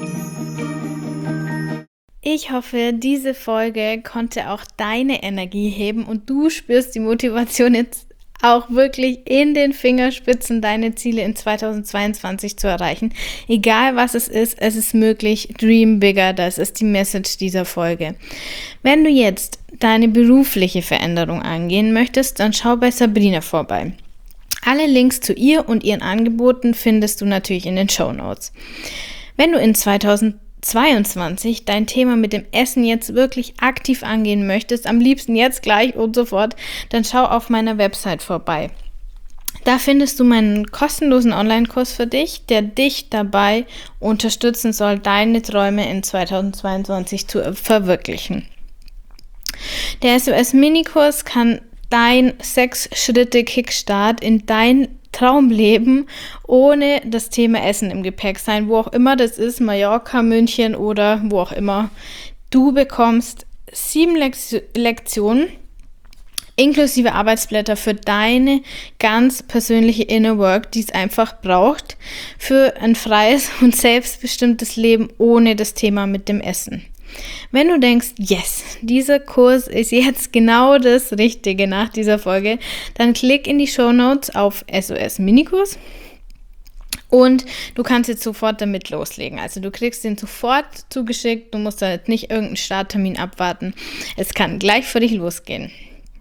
Ich hoffe, diese Folge konnte auch deine Energie heben und du spürst die Motivation jetzt auch wirklich in den Fingerspitzen, deine Ziele in 2022 zu erreichen. Egal was es ist möglich. Dream bigger, das ist die Message dieser Folge. Wenn du jetzt deine berufliche Veränderung angehen möchtest, dann schau bei Sabrina vorbei. Alle Links zu ihr und ihren Angeboten findest du natürlich in den Shownotes. Wenn du in 2022 dein Thema mit dem Essen jetzt wirklich aktiv angehen möchtest, am liebsten jetzt gleich und sofort, dann schau auf meiner Website vorbei. Da findest du meinen kostenlosen Online-Kurs für dich, der dich dabei unterstützen soll, deine Träume in 2022 zu verwirklichen. Der SOS-Minikurs kann dein 6-Schritte-Kickstart in dein Traumleben ohne das Thema Essen im Gepäck sein, wo auch immer das ist, Mallorca, München oder wo auch immer. Du bekommst 7 Lektionen inklusive Arbeitsblätter für deine ganz persönliche Inner Work, die es einfach braucht für ein freies und selbstbestimmtes Leben ohne das Thema mit dem Essen. Wenn du denkst, yes, dieser Kurs ist jetzt genau das Richtige nach dieser Folge, dann klick in die Shownotes auf SOS Minikurs und du kannst jetzt sofort damit loslegen. Also du kriegst den sofort zugeschickt, du musst da jetzt nicht irgendeinen Starttermin abwarten. Es kann gleich für dich losgehen.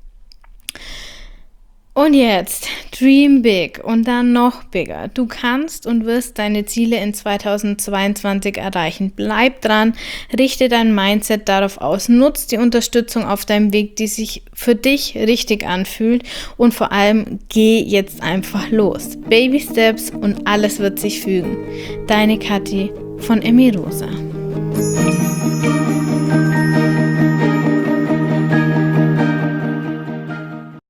Und jetzt, dream big und dann noch bigger. Du kannst und wirst deine Ziele in 2022 erreichen. Bleib dran, richte dein Mindset darauf aus, nutz die Unterstützung auf deinem Weg, die sich für dich richtig anfühlt und vor allem geh jetzt einfach los. Baby Steps und alles wird sich fügen. Deine Kathi von Emirosa.